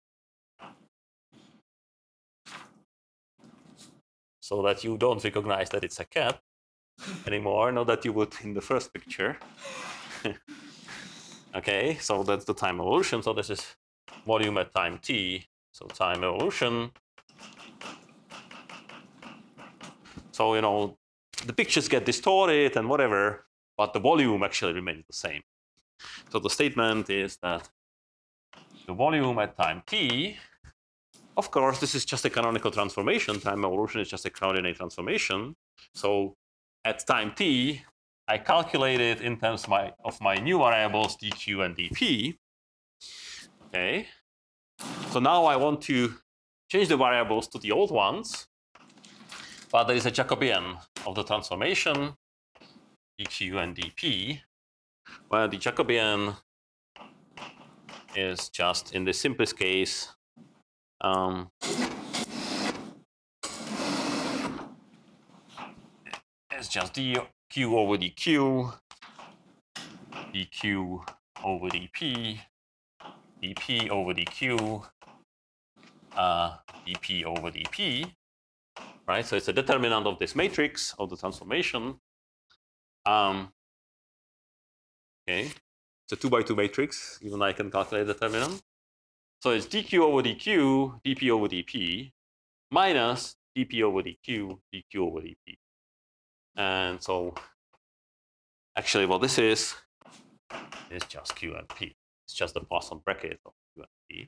So that you don't recognize that it's a cat anymore, not that you would in the first picture. Okay, so that's the time evolution. So this is volume at time t. So time evolution. So, you know, the pictures get distorted and whatever, but the volume actually remains the same. So the statement is that the volume at time t, of course, this is just a canonical transformation. Time evolution is just a coordinate transformation. So at time t, I calculate it in terms of my new variables dq and dp. Okay. So now I want to change the variables to the old ones, but there is a Jacobian of the transformation dq and dp, where the Jacobian is just, in the simplest case, it's just dq over dq, dq over dp, dp over dq, dp over dp, right? So it's a determinant of this matrix of the transformation. Okay, it's a 2x2 matrix, even I can calculate the determinant. So it's dq over dq, dp over dp, minus dp over dq, dq over dp. And so actually what this is just q and p. It's just the Poisson bracket of q and p.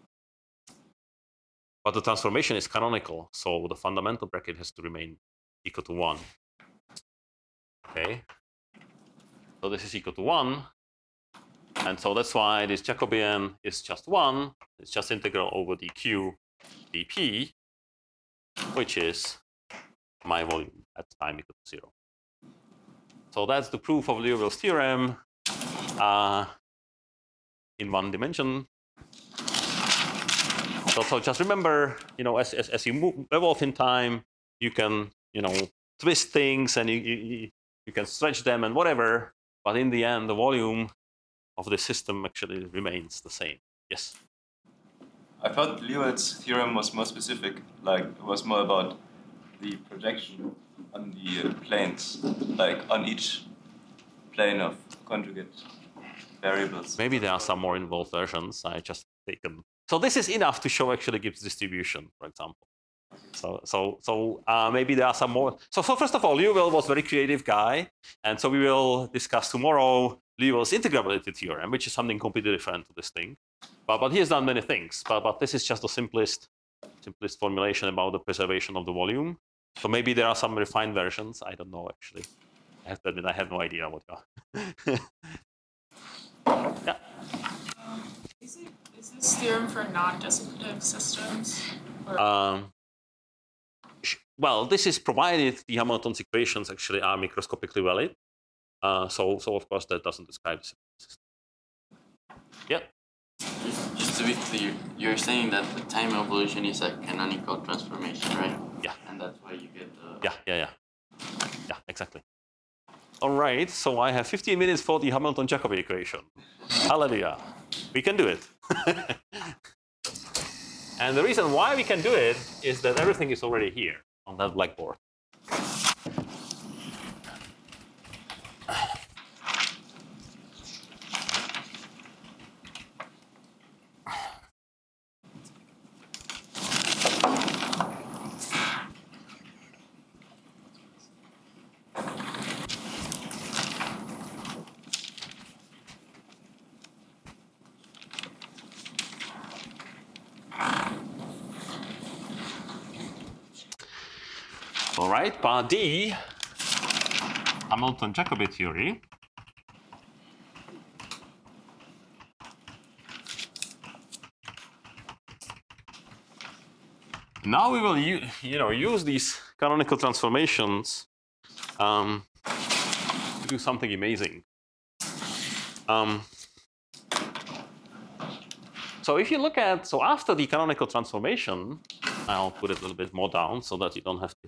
But the transformation is canonical, so the fundamental bracket has to remain equal to 1. Okay. So this is equal to 1. And so that's why this Jacobian is just 1. It's just integral over dq dp, which is my volume at time equal to 0. So that's the proof of Liouville's theorem in one dimension. So just remember, you know, as you evolve in time, you can, you know, twist things and you can stretch them and whatever. But in the end, the volume of the system actually remains the same. Yes? I thought Liouville's theorem was more specific, like it was more about the projection on the planes, like on each plane of conjugate variables. Maybe there are some more involved versions. I just taken. So this is enough to show actually Gibbs distribution, for example. So maybe there are some more. So first of all, Liouville was a very creative guy, and so we will discuss tomorrow Liouville's integrability theorem, which is something completely different to this thing. But he has done many things. But this is just the simplest formulation about the preservation of the volume. So maybe there are some refined versions. I don't know actually. I have to admit I have no idea what they are. Yeah. Is this theorem for non-distributive systems? Well, this is provided the Hamilton's equations actually are microscopically valid. So of course that doesn't describe the system. Yeah. Just to be clear, you're saying that the time evolution is a canonical transformation, right? Yeah. And that's why you get the... Yeah, exactly. All right, so I have 15 minutes for the Hamilton-Jacobi equation. Hallelujah. We can do it. And the reason why we can do it is that everything is already here on that blackboard. All right, part D, Hamilton-Jacobi theory. Now we will use these canonical transformations to do something amazing. So if you look at, so after the canonical transformation, I'll put it a little bit more down so that you don't have to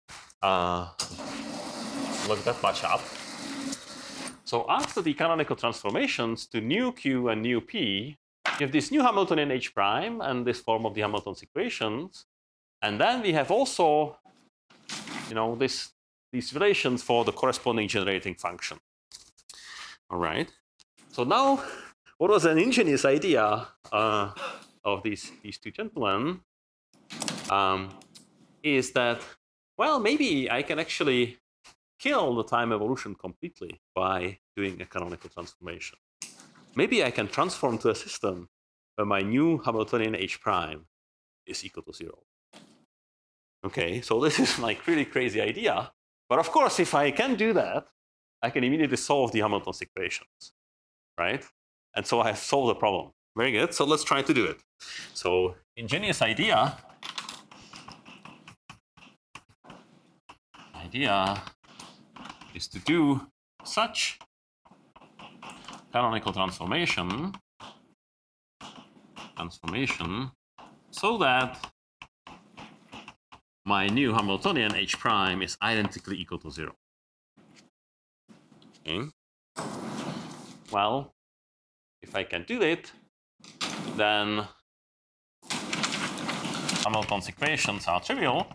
look that much up. So after the canonical transformations to nu q and nu p, you have this new Hamiltonian H prime and this form of the Hamilton's equations. And then we have also, these relations for the corresponding generating function. All right. So now, what was an ingenious idea of these two gentlemen is that, well, maybe I can actually kill the time evolution completely by doing a canonical transformation. Maybe I can transform to a system where my new Hamiltonian H prime is equal to 0. Okay, so this is like really crazy idea. But of course, if I can do that, I can immediately solve the Hamilton's equations, right? And so I have solved the problem. Very good, so let's try to do it. So ingenious idea is to do such canonical transformation so that my new Hamiltonian H prime is identically equal to 0. Okay. Well, if I can do it, then Hamilton's equations are trivial.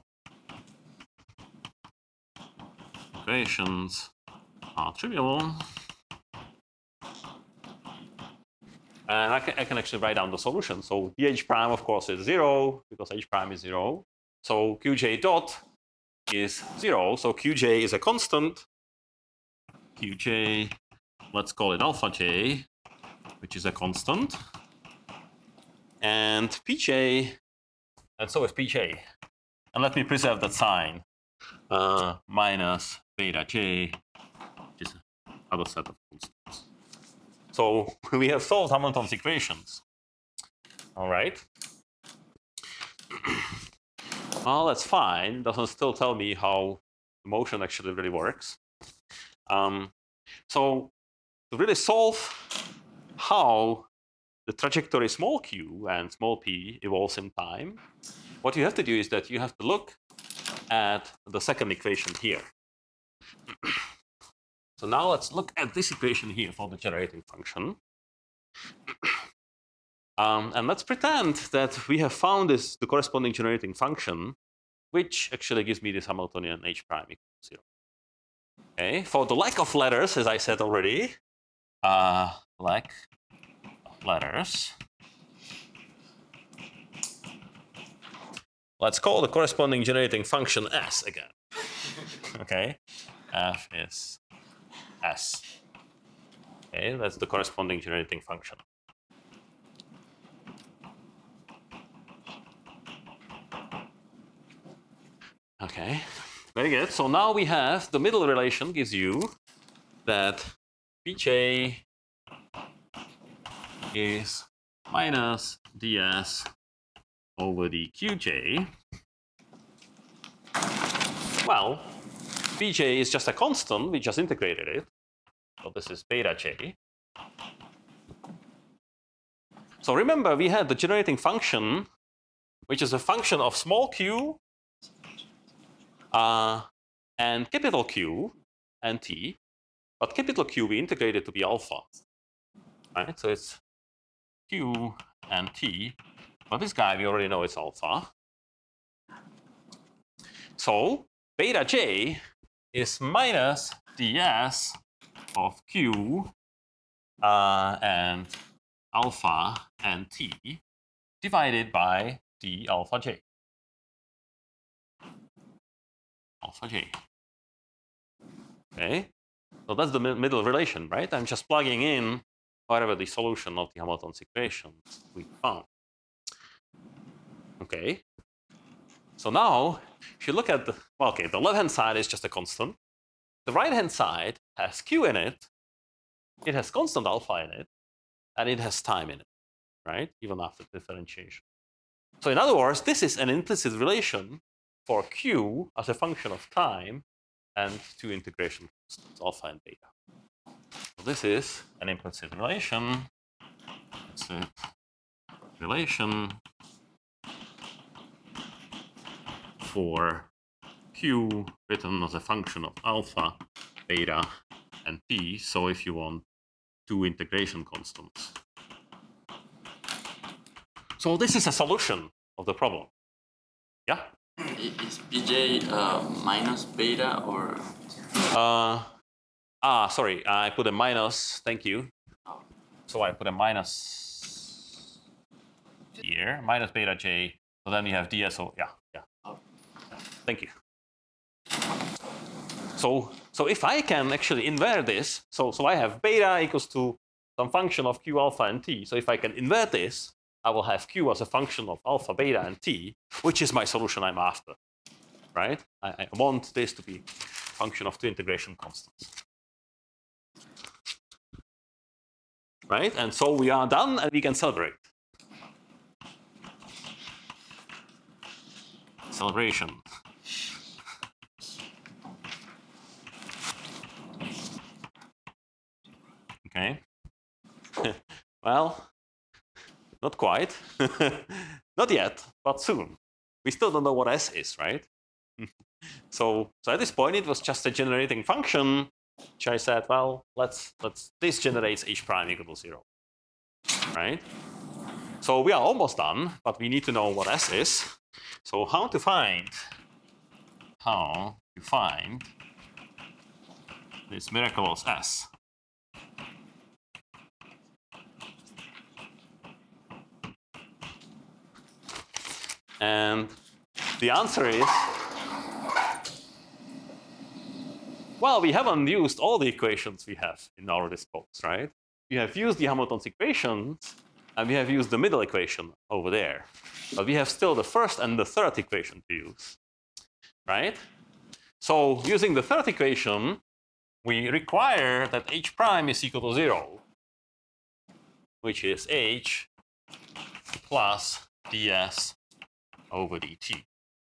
And I can actually write down the solution. So dH prime, of course, is 0 because H prime is 0. So Qj dot is 0. So Qj is a constant. Qj, let's call it alpha j, which is a constant. And Pj, and so is Pj. And let me preserve that sign. Minus beta j, which is another set of constants. So we have solved Hamilton's equations. All right. Well, that's fine. Doesn't still tell me how the motion actually really works. So to really solve how the trajectory small q and small p evolves in time, what you have to do is that you have to look at the second equation here. So now let's look at this equation here for the generating function. And let's pretend that we have found the corresponding generating function, which actually gives me this Hamiltonian H prime equal to 0. Okay, for the lack of letters, as I said already, lack of letters, let's call the corresponding generating function S again. Okay, F is S. Okay, that's the corresponding generating function. Okay, very good. So now we have the middle relation gives you that Pj is minus ds over the Qj. Well, Pj is just a constant, we just integrated it. So this is beta j. So remember, we had the generating function, which is a function of small q and capital Q and t. but capital Q we integrated to be alpha. Right? So it's Q and T. But this guy we already know it's alpha. So beta J is minus ds of Q and alpha and T divided by d alpha J. Alpha J. Okay, so that's the middle relation, right? I'm just plugging in whatever the solution of the Hamilton's equation we found. Okay, so now if you look at the, well, okay, the left-hand side is just a constant. The right-hand side has Q in it, it has constant alpha in it, and it has time in it, right? Even after differentiation. So in other words, this is an implicit relation for Q as a function of time and two integration constants, alpha and beta. So this is an implicit relation. Implicit relation for Q written as a function of alpha, beta, and T. So if you want two integration constants. So this is a solution of the problem. Yeah? Is Pj minus beta or? Sorry, I put a minus, thank you. So I put a minus here, minus beta j, so then we have DSO, yeah. Thank you. So if I can actually invert this, so I have beta equals to some function of Q alpha and T. So if I can invert this, I will have Q as a function of alpha, beta, and T, which is my solution I'm after, right? I want this to be a function of two integration constants. Right? And so we are done and we can celebrate. Celebration. Okay. Well, not quite. Not yet, but soon. We still don't know what S is, right? So at this point, it was just a generating function, which I said, well, this generates H prime equal to 0, right? So we are almost done, but we need to know what S is. So how to find this miraculous S? And the answer is, well, we haven't used all the equations we have in our dispose, right? We have used the Hamilton's equations, and we have used the middle equation over there. But we have still the first and the third equation to use, right? So using the third equation, we require that H prime is equal to 0, which is H plus ds over dt.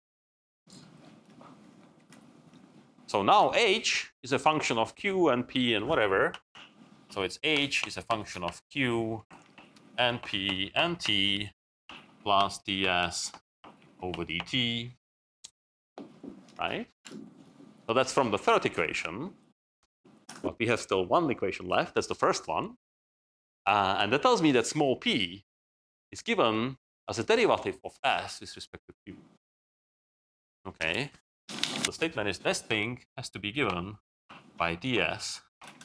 So now H is a function of Q and P and whatever. So it's H is a function of Q and P and T plus ds over dt, right? So that's from the third equation. But we have still one equation left. That's the first one. And that tells me that small p is given as a derivative of S with respect to Q. Okay. The statement is this thing has to be given by ds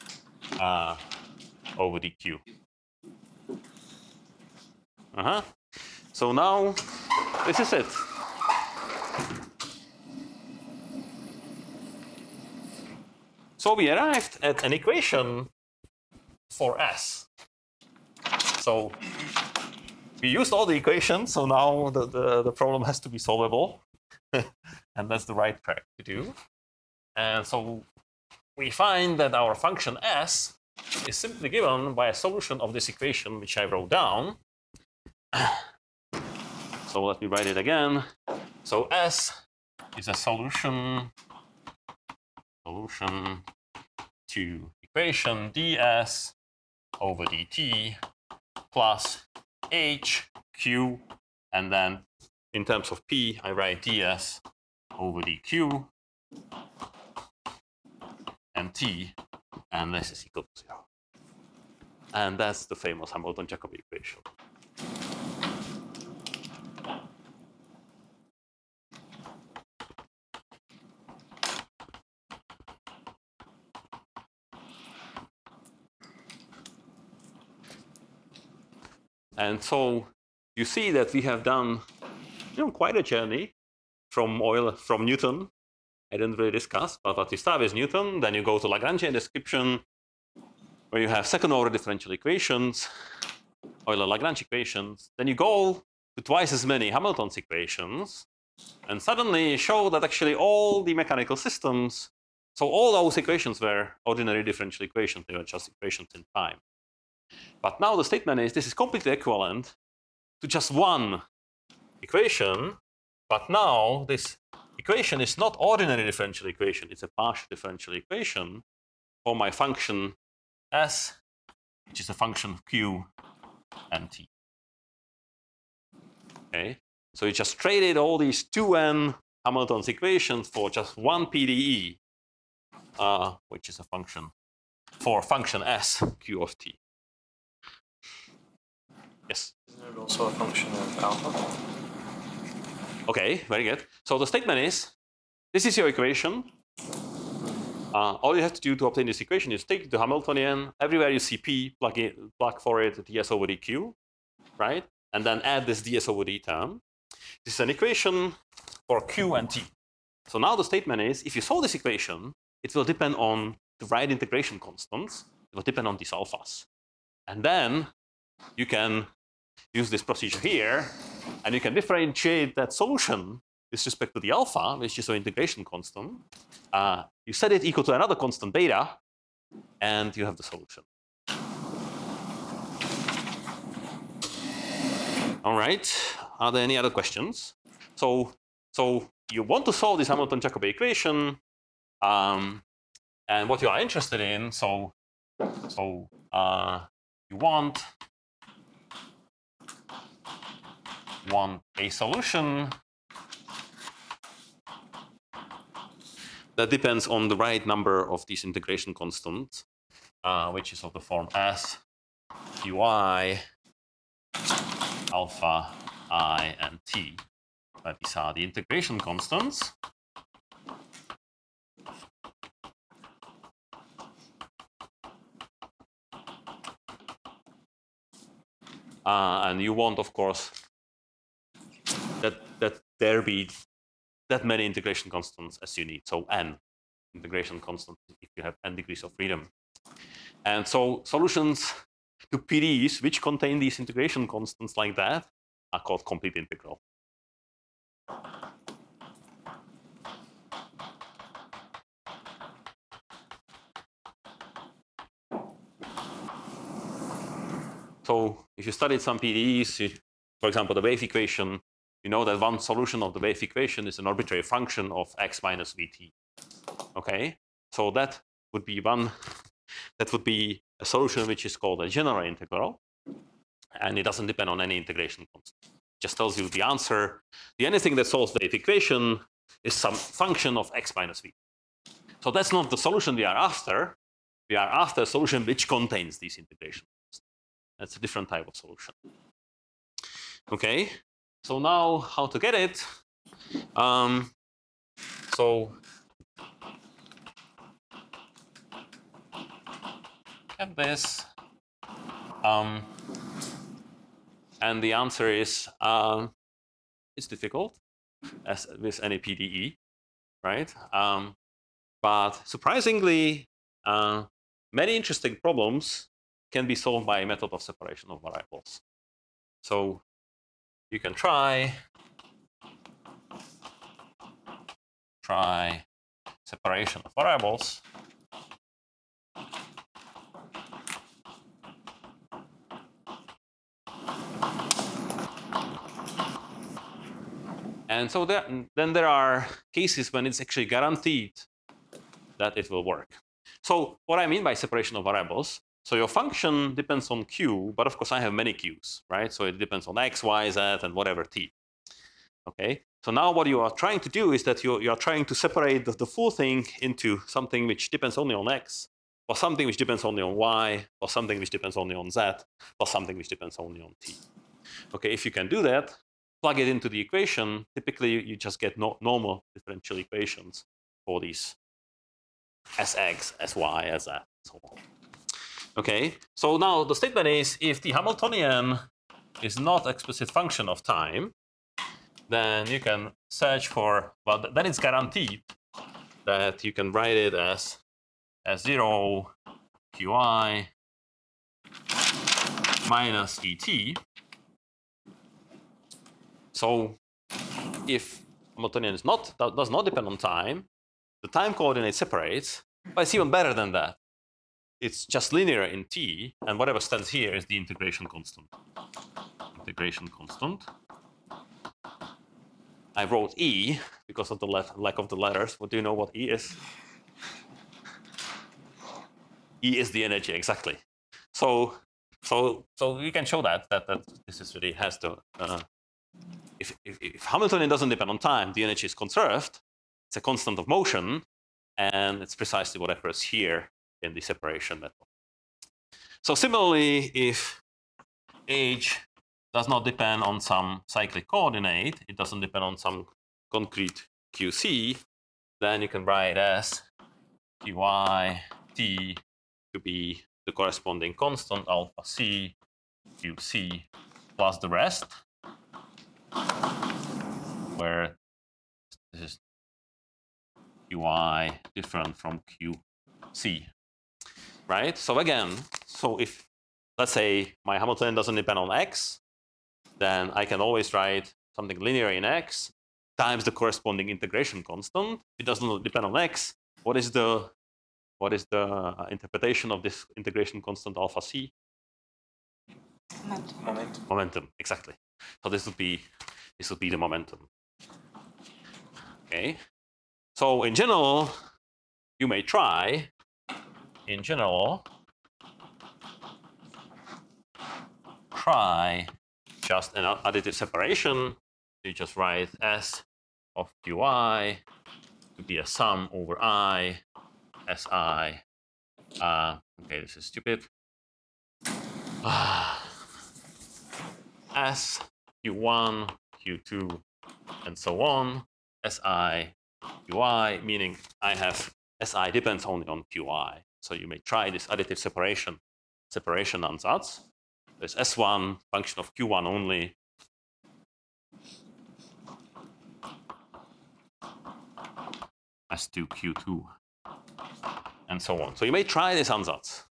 over dq. So now this is it. So we arrived at an equation for S. So we used all the equations, so now the problem has to be solvable. And that's the right track to do. And so we find that our function S is simply given by a solution of this equation, which I wrote down. So let me write it again. So S is a solution to equation ds over dt plus h, q, and then in terms of p, I write ds over dq and t and this is equal to 0. And that's the famous Hamilton-Jacobi equation. And so you see that we have done quite a journey from Newton. I didn't really discuss, but what you start with Newton, then you go to Lagrangian description, where you have second-order differential equations, Euler-Lagrange equations. Then you go to twice as many Hamilton's equations, and suddenly show that actually all the mechanical systems, so all those equations were ordinary differential equations, they were just equations in time. But now the statement is this is completely equivalent to just one equation, but now this equation is not ordinary differential equation, it's a partial differential equation for my function S, which is a function of Q and T. Okay, so you just traded all these 2n Hamilton's equations for just one PDE, which is a function for function S, Q of T. Yes? Isn't it also a function of alpha? Okay, very good. So the statement is, this is your equation. All you have to do to obtain this equation is take the Hamiltonian, everywhere you see P, plug for it ds over dq, right? And then add this ds over d term. This is an equation for Q and T. So now the statement is, if you solve this equation, it will depend on the right integration constants. It will depend on these alphas. And then you can use this procedure here, and you can differentiate that solution with respect to the alpha, which is an integration constant. You set it equal to another constant beta, and you have the solution. All right. Are there any other questions? So you want to solve this Hamilton-Jacobi equation, and what you are interested in. So you want a solution that depends on the right number of these integration constants, which is of the form S, Qi, alpha, I, and T. But these are the integration constants. And you want, of course, that there be that many integration constants as you need. So n integration constants if you have n degrees of freedom. And so solutions to PDEs which contain these integration constants like that are called complete integral. So if you studied some PDEs, for example, the wave equation, you know that one solution of the wave equation is an arbitrary function of x minus vt. Okay, so that would be a solution which is called a general integral, and it doesn't depend on any integration constant. It just tells you the answer. The anything that solves the wave equation is some function of x minus vt. So that's not the solution we are after. We are after a solution which contains these integration constants. That's a different type of solution. Okay. So now, how to get it? So get this, and the answer is it's difficult, as with any PDE, right? But surprisingly, many interesting problems can be solved by a method of separation of variables. So you can try separation of variables. And so then there are cases when it's actually guaranteed that it will work. So what I mean by separation of variables, so your function depends on Q, but of course I have many Qs, right? So it depends on X, Y, Z, and whatever T. Okay, so now what you are trying to do is that you are trying to separate the full thing into something which depends only on X, for something which depends only on y, for something which depends only on z, for something which depends only on t. Okay, if you can do that, plug it into the equation, typically you just get normal differential equations for these Sx, Sy, Sz, and so on. Okay, so now the statement is if the Hamiltonian is not explicit function of time, then you can search for, well, then it's guaranteed that you can write it as S0 Qi minus Et. So if Hamiltonian is does not depend on time, the time coordinate separates, but it's even better than that. It's just linear in t, and whatever stands here is the integration constant. Integration constant. I wrote E because of the lack of the letters. What do you know what E is? E is the energy, exactly. So you can show that this is really has to. If Hamiltonian doesn't depend on time, the energy is conserved. It's a constant of motion, and it's precisely what occurs here in the separation method. So similarly, if H does not depend on some cyclic coordinate, it doesn't depend on some concrete QC, then you can write as Qy t to be the corresponding constant alpha c QC plus the rest, where this is Qi different from QC, right? So again, if let's say my Hamiltonian doesn't depend on x, then I can always write something linear in x times the corresponding integration constant. It doesn't depend on x. What is the interpretation of this integration constant alpha c? Momentum. Momentum, exactly. So this would be the momentum. Okay. So in general, you may try. In general, try just an additive separation. You just write S of Qi to be a sum over I, Si. Okay, this is stupid. S, Q1, Q2, and so on. Si, Qi, meaning I have Si depends only on Qi. So you may try this additive separation ansatz. There's S1, function of Q1 only. S2, Q2, and so on. So you may try this ansatz.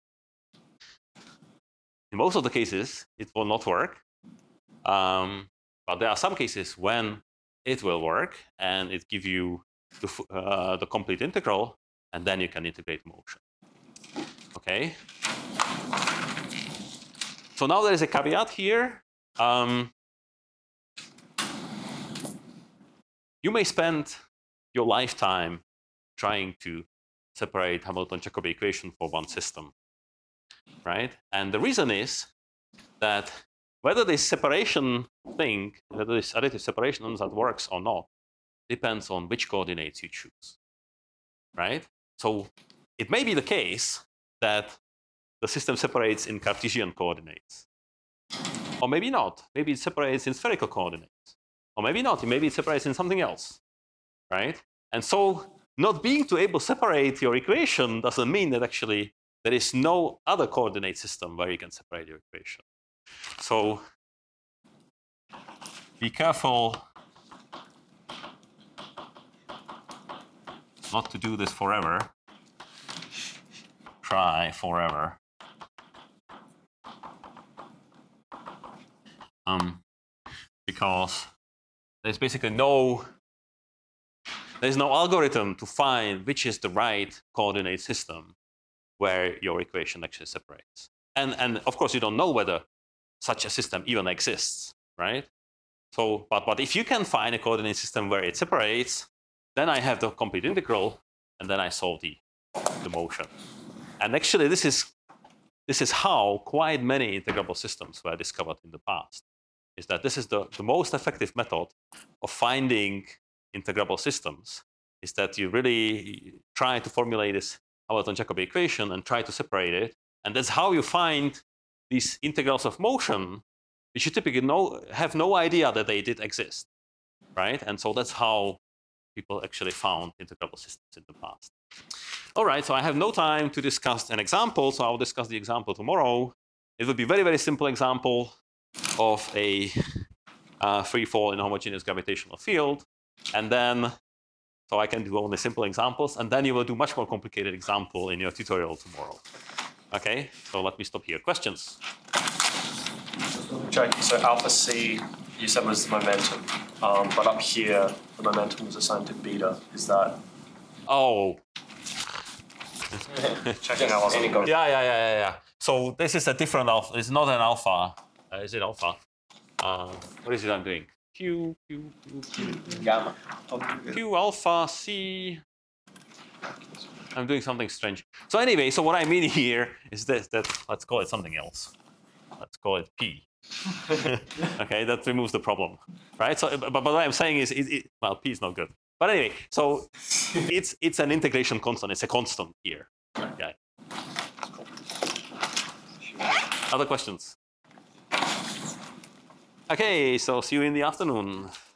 In most of the cases, it will not work. But there are some cases when it will work, and it gives you the complete integral, and then you can integrate motion. Okay. So now there is a caveat here. You may spend your lifetime trying to separate Hamilton-Jacobi equation for one system, right? And the reason is that whether this separation thing, whether this additive separation ansatz works or not, depends on which coordinates you choose, right? So it may be the case that the system separates in Cartesian coordinates, or maybe not. Maybe it separates in spherical coordinates, or maybe not. Maybe it separates in something else, right? And so not being able to separate your equation doesn't mean that actually there is no other coordinate system where you can separate your equation. So be careful not to do this forever. Try forever. Because there's basically no algorithm to find which is the right coordinate system where your equation actually separates. And of course, you don't know whether such a system even exists, right? So, but if you can find a coordinate system where it separates, then I have the complete integral, and then I solve the motion. And actually, this is how quite many integrable systems were discovered in the past. Is that this is the most effective method of finding integrable systems, is that you really try to formulate this Hamilton-Jacobi equation and try to separate it. And that's how you find these integrals of motion, which you typically have no idea that they did exist, right? And so that's how people actually found integrable systems in the past. All right, so I have no time to discuss an example, so I'll discuss the example tomorrow. It would be a very, very simple example of a free fall in a homogeneous gravitational field. And then, so I can do only simple examples, and then you will do much more complicated example in your tutorial tomorrow. Okay, so let me stop here. Questions? Jake, so alpha C, you said was the momentum, but up here, the momentum was assigned to beta. Is that? Oh. Checking out wasn't going. Yeah. So this is a different alpha. It's not an alpha. Is it alpha? What is it I'm doing? Q. Gamma. Q alpha C. I'm doing something strange. So anyway, so what I mean here is that let's call it something else. Let's call it P. Okay, that removes the problem, right? So, but what I'm saying is, well, P is not good. But anyway, so it's an integration constant. It's a constant here. Okay. Other questions? Okay, so see you in the afternoon.